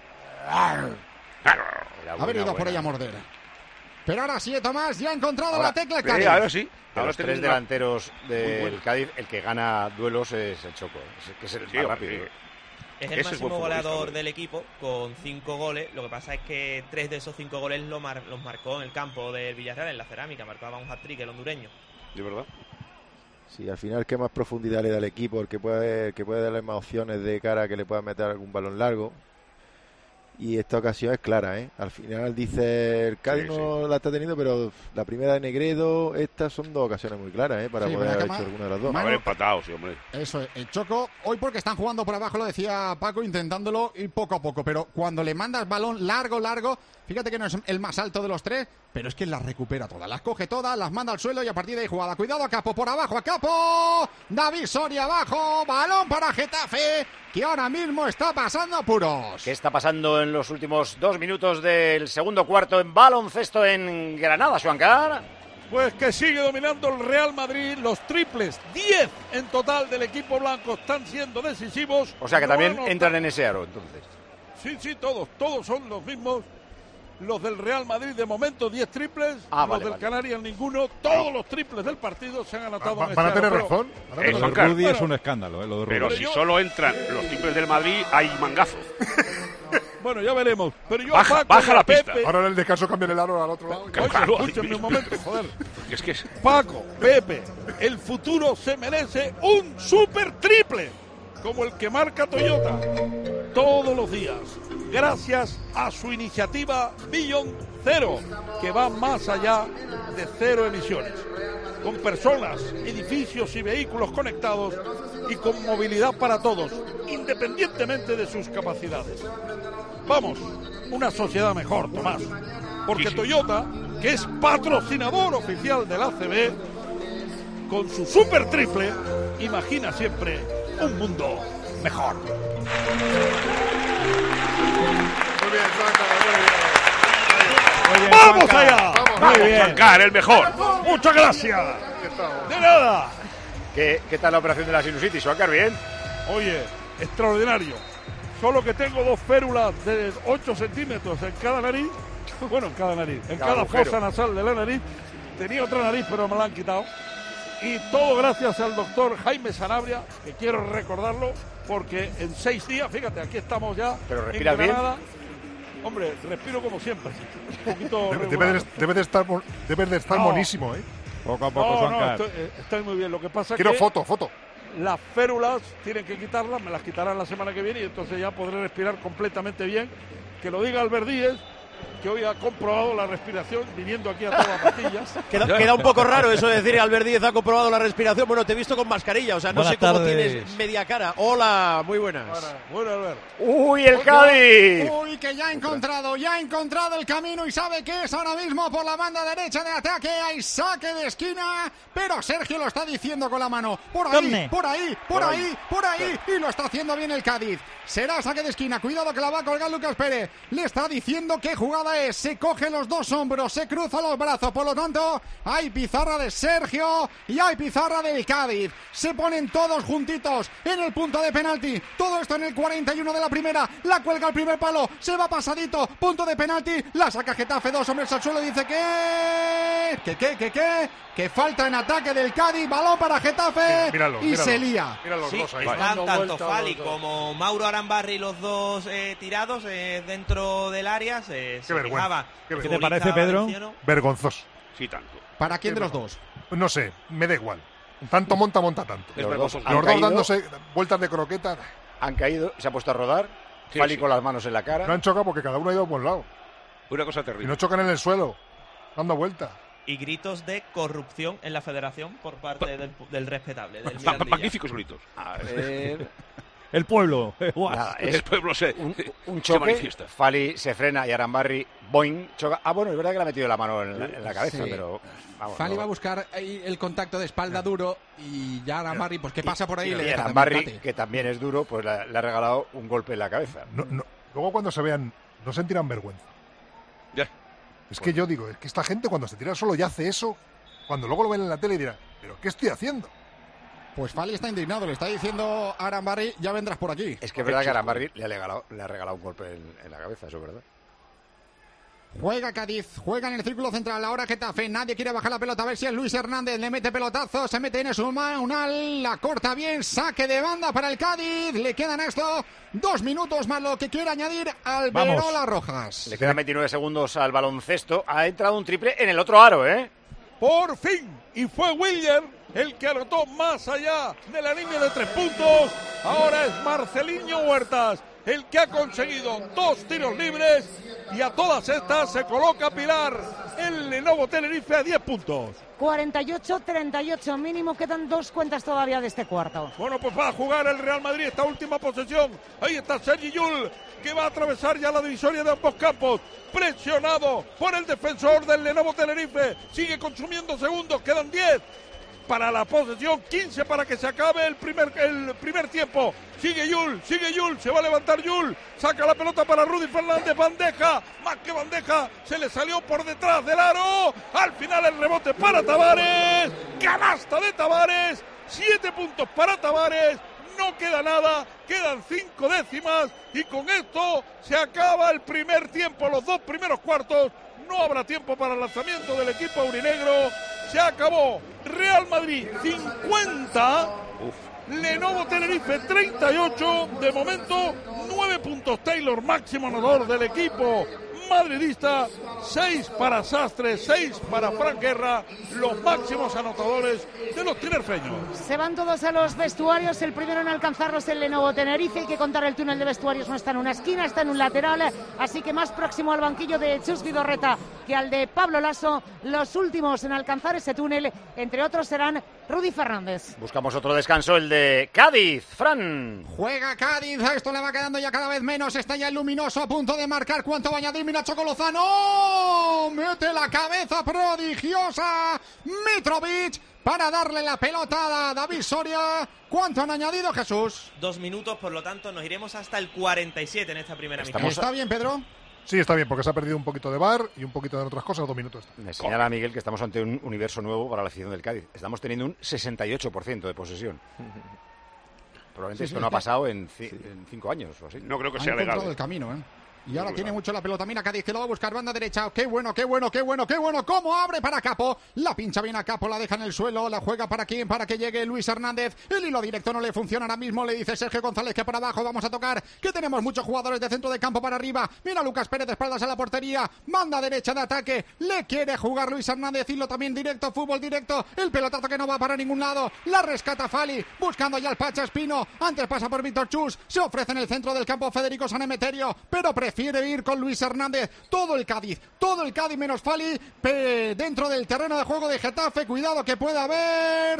Ha venido por ella a morder. Pero ahora sí, Tomás, ya ha encontrado Ahora, la tecla el eh, Cádiz. ahora sí. De Ahora los tres tenemos una- delanteros Muy del bueno. Cádiz, el que gana duelos es el Choco. Es, que es el Sí, más hombre, rápido. sí. Es Ese el es máximo buen futbolista, goleador hombre. del equipo con cinco goles. Lo que pasa es que tres de esos cinco goles lo mar- los marcó en el campo del Villarreal, en la cerámica. Marcaba un hat-trick el hondureño. De verdad. Sí, al final, ¿qué más profundidad le da al equipo? El que puede, el que puede darle más opciones de cara a que le pueda meter algún balón largo. Y esta ocasión es clara, ¿eh? Al final dice el Cádiz Sí, no la está teniendo, pero la primera de Negredo, estas son dos ocasiones muy claras, ¿eh? Para Sí, poder pero haber acá hecho ma- alguna de las dos. Manu- Haber empatado, sí, hombre. Eso es, el Choco, hoy porque están jugando por abajo, lo decía Paco, intentándolo ir poco a poco, pero cuando le mandas balón largo, largo, fíjate que no es el más alto de los tres, pero es que las recupera todas, las coge todas, las manda al suelo y a partir de ahí jugada. Cuidado a Capo, por abajo a Capo. David Soria abajo, balón para Getafe, que ahora mismo está pasando apuros. ¿Qué está pasando en los últimos dos minutos del segundo cuarto en baloncesto en Granada, Xuancar? Pues que sigue dominando el Real Madrid, los triples, diez en total del equipo blanco, están siendo decisivos. O sea que no también anotan. entran en ese aro, entonces. Sí, sí, todos, todos son los mismos. Los del Real Madrid de momento diez triples, Ah, los vale, del vale. Canarias ninguno, todos los triples del partido se han anotado en ese ¿Van a tener aro, pero- razón? Lo de Rudy es un escándalo, ¿eh? Lo de Rudy. Pero si solo entran los triples del Madrid, hay mangazo. Bueno, ya veremos. Pero yo Baja- a Paco, baja y a la pista. Pepe- Ahora en el descanso cambian el aro al otro lado. Oye, Claro, escúchame un momento, joder. Es que es... Paco, Pepe, el futuro se merece un super triple, como el que marca Toyota todos los días, gracias a su iniciativa Billon Cero, que va más allá de cero emisiones, con personas, edificios y vehículos conectados y con movilidad para todos, independientemente de sus capacidades. Vamos, una sociedad mejor, Tomás, porque Toyota, que es patrocinador oficial del A C B, con su super triple, imagina siempre un mundo mejor. Muy bien, Xuancar, Muy bien, ¡vamos allá! Vamos, Muy bien. Xuancar, el mejor. Muchas gracias. De nada. ¿Qué, ¿Qué tal la operación de la sinusitis, Xuancar? ¿Bien? Oye, extraordinario. Solo que tengo dos férulas de ocho centímetros en cada nariz. Bueno, en cada nariz. En Cada cada, agujero. fosa nasal de la nariz. Tenía otra nariz, pero me la han quitado. Y todo gracias al doctor Jaime Sanabria, que quiero recordarlo, porque en seis días, fíjate, aquí estamos ya. Pero en respiras bien. Granada. Hombre, respiro como siempre. Un poquito Debe, regular. debe de, debe de estar, mon- debe de estar No. monísimo, ¿eh? Poco a poco, No, no, Xuancar. estoy, eh, estoy muy bien. Lo que pasa Quiero que foto, foto. las férulas tienen que quitarlas, me las quitarán la semana que viene y entonces ya podré respirar completamente bien. Que lo diga Albert Díez, que hoy ha comprobado la respiración viniendo aquí a todas pastillas. Queda, queda un poco raro eso de decir que Albert Díez ha comprobado la respiración. Bueno, te he visto con mascarilla, o sea, no Buenas sé cómo tardes. tienes media cara. Hola, muy buenas. Bueno, Albert. ¡Uy, el Cádiz! Uy, que ya ha encontrado, ya ha encontrado el camino y sabe que es ahora mismo por la banda derecha de ataque. Hay saque de esquina, pero Sergio lo está diciendo con la mano. Por ahí, ¿Dónde? por ahí, por, Por ahí, ahí. por ahí. Y lo está haciendo bien el Cádiz. Será saque de esquina. Cuidado que la va a colgar Lucas Pérez. Le está diciendo qué jugada es. Se coge los dos hombros, se cruza los brazos. Por lo tanto, hay pizarra de Sergio y hay pizarra del Cádiz. Se ponen todos juntitos en el punto de penalti. Todo esto en el cuarenta y uno de la primera. La cuelga al primer palo. Se va pasadito. Punto de penalti. La saca Getafe. Dos hombres al suelo. Dice que... Que, que, que, que... Que falta en ataque del Cádiz. Balón para Getafe. Míralo, y míralo. se lía. Mira los Sí, dos ahí. están Dando tanto vueltas Fali los dos. como Mauro Arambarri, los dos eh, tirados eh, dentro del área. Se, se vergüenza, fijaba qué el vergüenza. ¿Qué te parece, futbolista Pedro? valenciano. Vergonzoso. Sí, tanto. ¿Para quién de los dos? No sé, me da igual. Tanto monta, monta tanto. Es Los vergonzoso. dos Los han dos caído, dándose vueltas de croqueta. han caído, se ha puesto a rodar. Sí, Fali sí. con las manos en la cara. No han chocado porque cada uno ha ido por un lado. Una cosa Y terrible. no chocan en el suelo, dando vueltas. Y gritos de corrupción en la federación por parte del, del respetable. Del Ma- Mirandilla. magníficos gritos. A ver, El pueblo. Guau. nada, El es pueblo se, un, un se choque. manifiesta. Fali se frena y Arambarri, boing, choca. Ah, bueno, es verdad que le ha metido la mano en la, en la cabeza, Sí. pero vamos. Fali no. va a buscar ahí el contacto de espalda duro y ya Arambarri, pues que pasa por ahí y le Y deja Arambarri, también tate. que también es duro, pues le, le ha regalado un golpe en la cabeza. No, no. Luego cuando se vean, no sentirán vergüenza. Ya. Es que yo digo, es que esta gente cuando se tira al suelo y hace eso, cuando luego lo ven en la tele y dirán, ¿pero qué estoy haciendo? Pues Fali está indignado, le está diciendo a Arambarri, ya vendrás por aquí. Es que es verdad que Arambarri le ha regalado, le ha regalado un golpe en, en la cabeza, eso es verdad. Juega Cádiz, juega en el círculo central, ahora Getafe, nadie quiere bajar la pelota, a ver si es Luis Hernández, le mete pelotazo, se mete en su Unal, la corta bien, saque de banda para el Cádiz, le quedan esto dos minutos más lo que quiere añadir Alberola Rojas. Le quedan veintinueve segundos al baloncesto. Ha entrado un triple en el otro aro, ¿eh? Por fin, y fue William el que anotó más allá de la línea de tres puntos. Ahora es Marceliño Huertas, el que ha conseguido dos tiros libres, y a todas estas se coloca Pilar, el Lenovo Tenerife, a diez puntos. cuarenta y ocho treinta y ocho mínimo, quedan dos cuentas todavía de este cuarto. Bueno, pues va a jugar el Real Madrid esta última posesión. Ahí está Sergi Llull, que va a atravesar ya la divisoria de ambos campos, presionado por el defensor del Lenovo Tenerife. Sigue consumiendo segundos, quedan diez para la posesión, quince para que se acabe el primer, el primer tiempo. Sigue Llull, sigue Llull, se va a levantar Llull, saca la pelota para Rudy Fernández, bandeja, más que bandeja, se le salió por detrás del aro. Al final el rebote para Tavares, canasta de Tavares, siete puntos para Tavares. No queda nada, quedan cinco décimas y con esto se acaba el primer tiempo, los dos primeros cuartos. No habrá tiempo para el lanzamiento del equipo aurinegro. Se acabó. Real Madrid cincuenta, Lenovo Tenerife treinta y ocho. De momento, nueve puntos Taylor, máximo anotador del equipo madridista. seis para Sastre, seis para Fran Guerra, los máximos anotadores de los tinerfeños. Se van todos a los vestuarios. El primero en alcanzarlos el Lenovo Tenerife. Hay que contar, el túnel de vestuarios no está en una esquina, está en un lateral, así que más próximo al banquillo de Chus Vidorreta que al de Pablo Lasso. Los últimos en alcanzar ese túnel, entre otros, serán Rudy Fernández. Buscamos otro descanso, el de Cádiz. Fran. Juega Cádiz, esto le va quedando ya cada vez menos. Está ya el Luminoso a punto de marcar. ¿Cuánto va a añadir Nacho Lozano? Mete la cabeza prodigiosa Mitrovic para darle la pelota a David Soria. ¿Cuánto han añadido, Jesús? Dos minutos, por lo tanto nos iremos hasta el cuarenta y siete en esta primera mitad. ¿Está bien, Pedro? Sí, está bien, porque se ha perdido un poquito de V A R y un poquito de otras cosas, dos minutos. Me señala Miguel que estamos ante un universo nuevo para la afición del Cádiz. Estamos teniendo un sesenta y ocho por ciento de posesión. Probablemente sí, esto sí, no ha pasado en, ci sí. en cinco años o así. No creo que Han sea legal. el camino, ¿eh? Y ahora tiene mucho la pelota, mira Cádiz, que lo va a buscar, banda derecha. Qué bueno, qué bueno, qué bueno, qué bueno. Cómo abre para Capo. La pincha bien a Capo, la deja en el suelo. La juega para quién, para que llegue Luis Hernández. El hilo directo no le funciona ahora mismo. Le dice Sergio González que para abajo vamos a tocar, que tenemos muchos jugadores de centro de campo para arriba. Mira Lucas Pérez de espaldas a la portería. Banda derecha de ataque. Le quiere jugar Luis Hernández. Hilo también directo, fútbol directo. El pelotazo que no va para ningún lado. La rescata Fali, buscando ya el Pacha Espino. Antes pasa por Víctor Chus. Se ofrece en el centro del campo Federico Sanemeterio, pero prefiere ir con Luis Hernández. Todo el Cádiz, todo el Cádiz menos Fali dentro del terreno de juego de Getafe. Cuidado que puede haber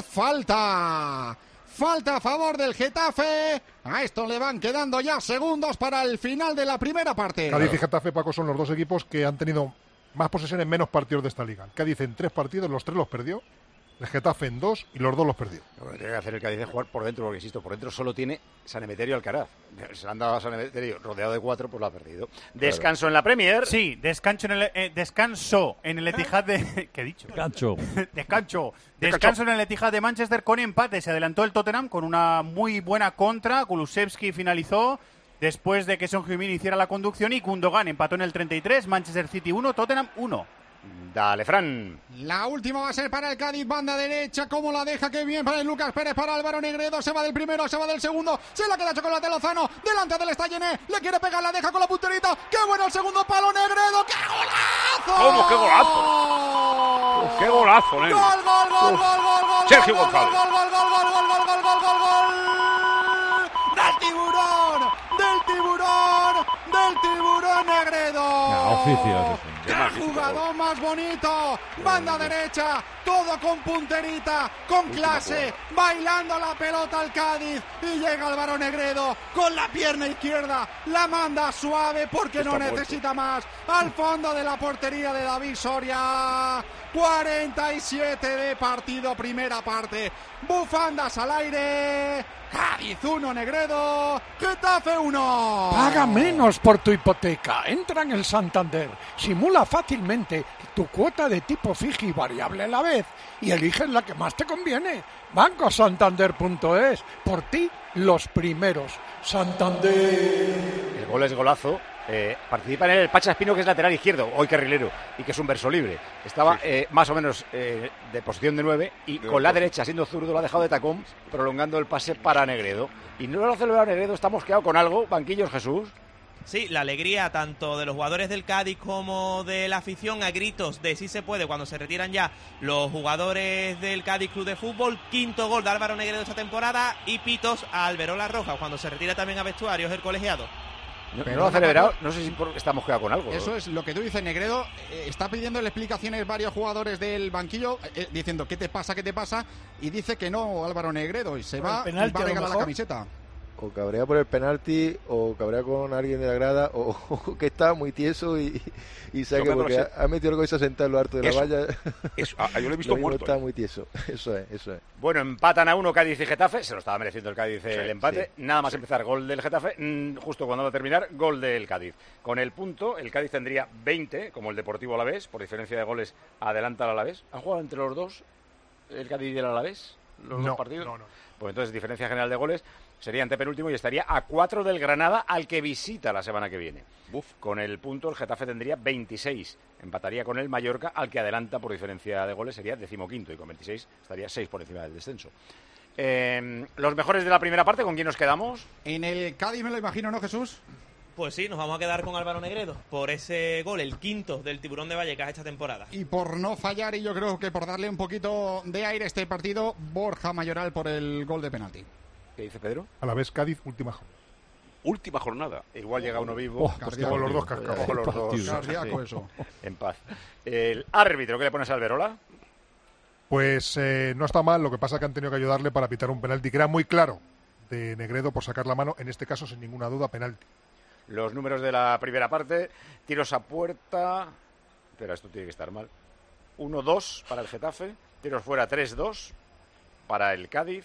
falta. Falta a favor del Getafe. A esto le van quedando ya segundos para el final de la primera parte. Cádiz y Getafe, Paco, son los dos equipos que han tenido más posesión en menos partidos de esta liga. El Cádiz en tres partidos, los tres los perdió. El Getafe en dos y los dos los perdió. Lo que tiene que hacer el Cádiz es jugar por dentro, porque insisto, por dentro solo tiene Sanemeterio y Alcaraz. Se le han dado a Sanemeterio rodeado de cuatro, pues lo ha perdido. Descanso claro. en la Premier. Sí, descanso en el, eh, descanso en el Etihad de... ¿Qué he dicho? Descanso. Descanso. Descanso en el Etihad de Manchester con empate. Se adelantó el Tottenham con una muy buena contra. Kulusevski finalizó después de que Son Heung-min hiciera la conducción y Gundogan empató en el treinta y tres. Manchester City uno, Tottenham uno. Dale, Fran. La última va a ser para el Cádiz, banda derecha. Cómo la deja, qué bien para el Lucas Pérez, para Álvaro Negredo. Se va del primero, se va del segundo. Se la queda Chocolate Lozano. Delante del Estayené. Le quiere pegar, la deja con la punterita. ¡Qué bueno el segundo palo, Negredo! ¡Qué golazo! ¿Cómo? ¡Qué golazo! Uf, ¡qué golazo, Negro! ¡Gol, gol, gol, gol, gol, gol! Sergio gol, González. Gol, gol, gol, gol, gol, gol, gol, gol, gol, gol! ¡Del tiburón! ¡Del tiburón! ¡Del tiburón Negredo! No, oficios. ¡Qué jugador más bonito! Banda derecha, todo con punterita, con clase, bailando la pelota al Cádiz. Y llega Álvaro Negredo con la pierna izquierda, la manda suave porque no necesita más. Al fondo de la portería de David Soria. cuarenta y siete de partido, primera parte. Bufandas al aire. Cádiz uno, Negredo. Getafe uno. Paga menos por tu hipoteca. Entra en el Santander. Simula fácilmente tu cuota de tipo fijo y variable a la vez y eliges la que más te conviene. banco santander punto es. Por ti, los primeros. Santander. El gol es golazo. Eh, participa en él el Pacha Espino, que es lateral izquierdo, hoy carrilero, y que es un verso libre. Estaba sí. eh, más o menos eh, de posición de nueve y de con la derecha, siendo zurdo, lo ha dejado de tacón, prolongando el pase para Negredo. Y no lo ha celebrado Negredo, está mosqueado con algo. Banquillos, Jesús. Sí, la alegría tanto de los jugadores del Cádiz como de la afición a gritos de sí se puede cuando se retiran ya los jugadores del Cádiz Club de Fútbol. Quinto gol de Álvaro Negredo esta temporada y pitos a Alberola Roja cuando se retira también a vestuarios el colegiado. No, pero no lo ha celebrado, no sé si por, está mosqueado con algo. Eso ¿no? Es lo que tú dices, Negredo. Eh, está pidiéndole explicaciones varios jugadores del banquillo, eh, diciendo ¿qué te pasa, qué te pasa? Y dice que no Álvaro Negredo y se va, penalti, y va a regalar la camiseta. O cabrea por el penalti, o cabrea con alguien de la grada, o, o que está muy tieso y, y saque, no, porque ha, ha metido algo y se ha sentado en lo harto de eso, la valla. Eso, ah, yo lo he visto lo muerto. Está eh. muy tieso, eso es, eso es. Bueno, empatan a uno Cádiz y Getafe, se lo estaba mereciendo el Cádiz sí, el empate. Sí. Nada más empezar, gol del Getafe, mmm, justo cuando va a terminar, gol del Cádiz. Con el punto, el Cádiz tendría veinte, como el Deportivo Alavés, por diferencia de goles adelanta al Alavés. ¿Han jugado entre los dos el Cádiz y el Alavés? ¿Los no, dos partidos? No, no. Pues entonces, diferencia general de goles, sería antepenúltimo y estaría a cuatro del Granada, al que visita la semana que viene. Uf. Con el punto, el Getafe tendría veintiséis. Empataría con el Mallorca, al que adelanta por diferencia de goles, sería decimoquinto. Y con veintiséis estaría seis por encima del descenso. Eh, los mejores de la primera parte, ¿con quién nos quedamos? En el Cádiz me lo imagino, ¿no, Jesús? Pues sí, nos vamos a quedar con Álvaro Negredo por ese gol, el quinto del Tiburón de Vallecas esta temporada. Y por no fallar, y yo creo que por darle un poquito de aire a este partido, Borja Mayoral por el gol de penalti. ¿Qué dice Pedro? A la vez Cádiz, última jornada. Última jornada. Igual llega uno vivo. Oh, pues con los dos cascados. Con los dos. Cardíaco eso. En paz. El árbitro, ¿qué le pones a Alberola? Pues eh, no está mal, lo que pasa es que han tenido que ayudarle para pitar un penalti que era muy claro de Negredo por sacar la mano, en este caso sin ninguna duda penalti. Los números de la primera parte, tiros a puerta, espera, esto tiene que estar mal, uno dos para el Getafe, tiros fuera tres dos para el Cádiz,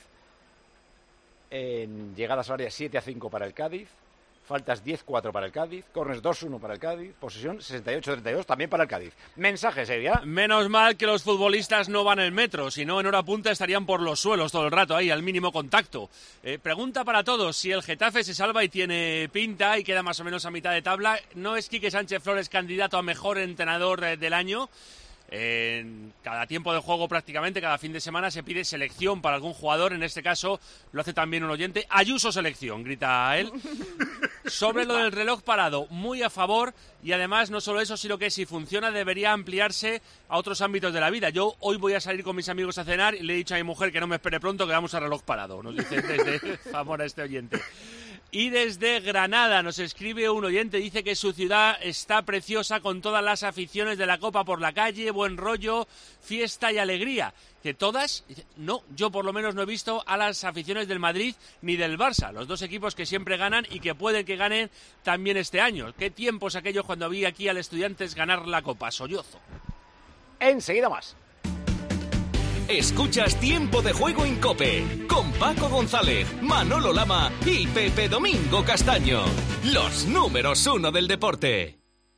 en llegadas al área siete a cinco para el Cádiz, faltas diez cuatro para el Cádiz, corners dos uno para el Cádiz, posesión sesenta y ocho treinta y dos también para el Cádiz. Mensajes, Evia. Menos mal que los futbolistas no van en metro, si no en hora punta estarían por los suelos todo el rato ahí, al mínimo contacto. Eh, pregunta para todos, si el Getafe se salva y tiene pinta y queda más o menos a mitad de tabla, ¿no es Quique Sánchez Flores candidato a mejor entrenador eh, del año? En cada tiempo de juego prácticamente, cada fin de semana se pide selección para algún jugador, en este caso lo hace también un oyente, Ayuso selección, grita él. Sobre lo del reloj parado, muy a favor, y además no solo eso, sino que si funciona debería ampliarse a otros ámbitos de la vida. Yo hoy voy a salir con mis amigos a cenar y le he dicho a mi mujer que no me espere pronto, que vamos a reloj parado, nos dice desde favor a este oyente. Y desde Granada nos escribe un oyente, dice que su ciudad está preciosa con todas las aficiones de la Copa por la calle, buen rollo, fiesta y alegría. Que todas, no, yo por lo menos no he visto a las aficiones del Madrid ni del Barça, los dos equipos que siempre ganan y que pueden que ganen también este año. ¿Qué tiempos aquellos cuando vi aquí al Estudiantes ganar la Copa? Sollozo. Enseguida más. Escuchas Tiempo de Juego en COPE con Paco González, Manolo Lama y Pepe Domingo Castaño. Los números uno del deporte.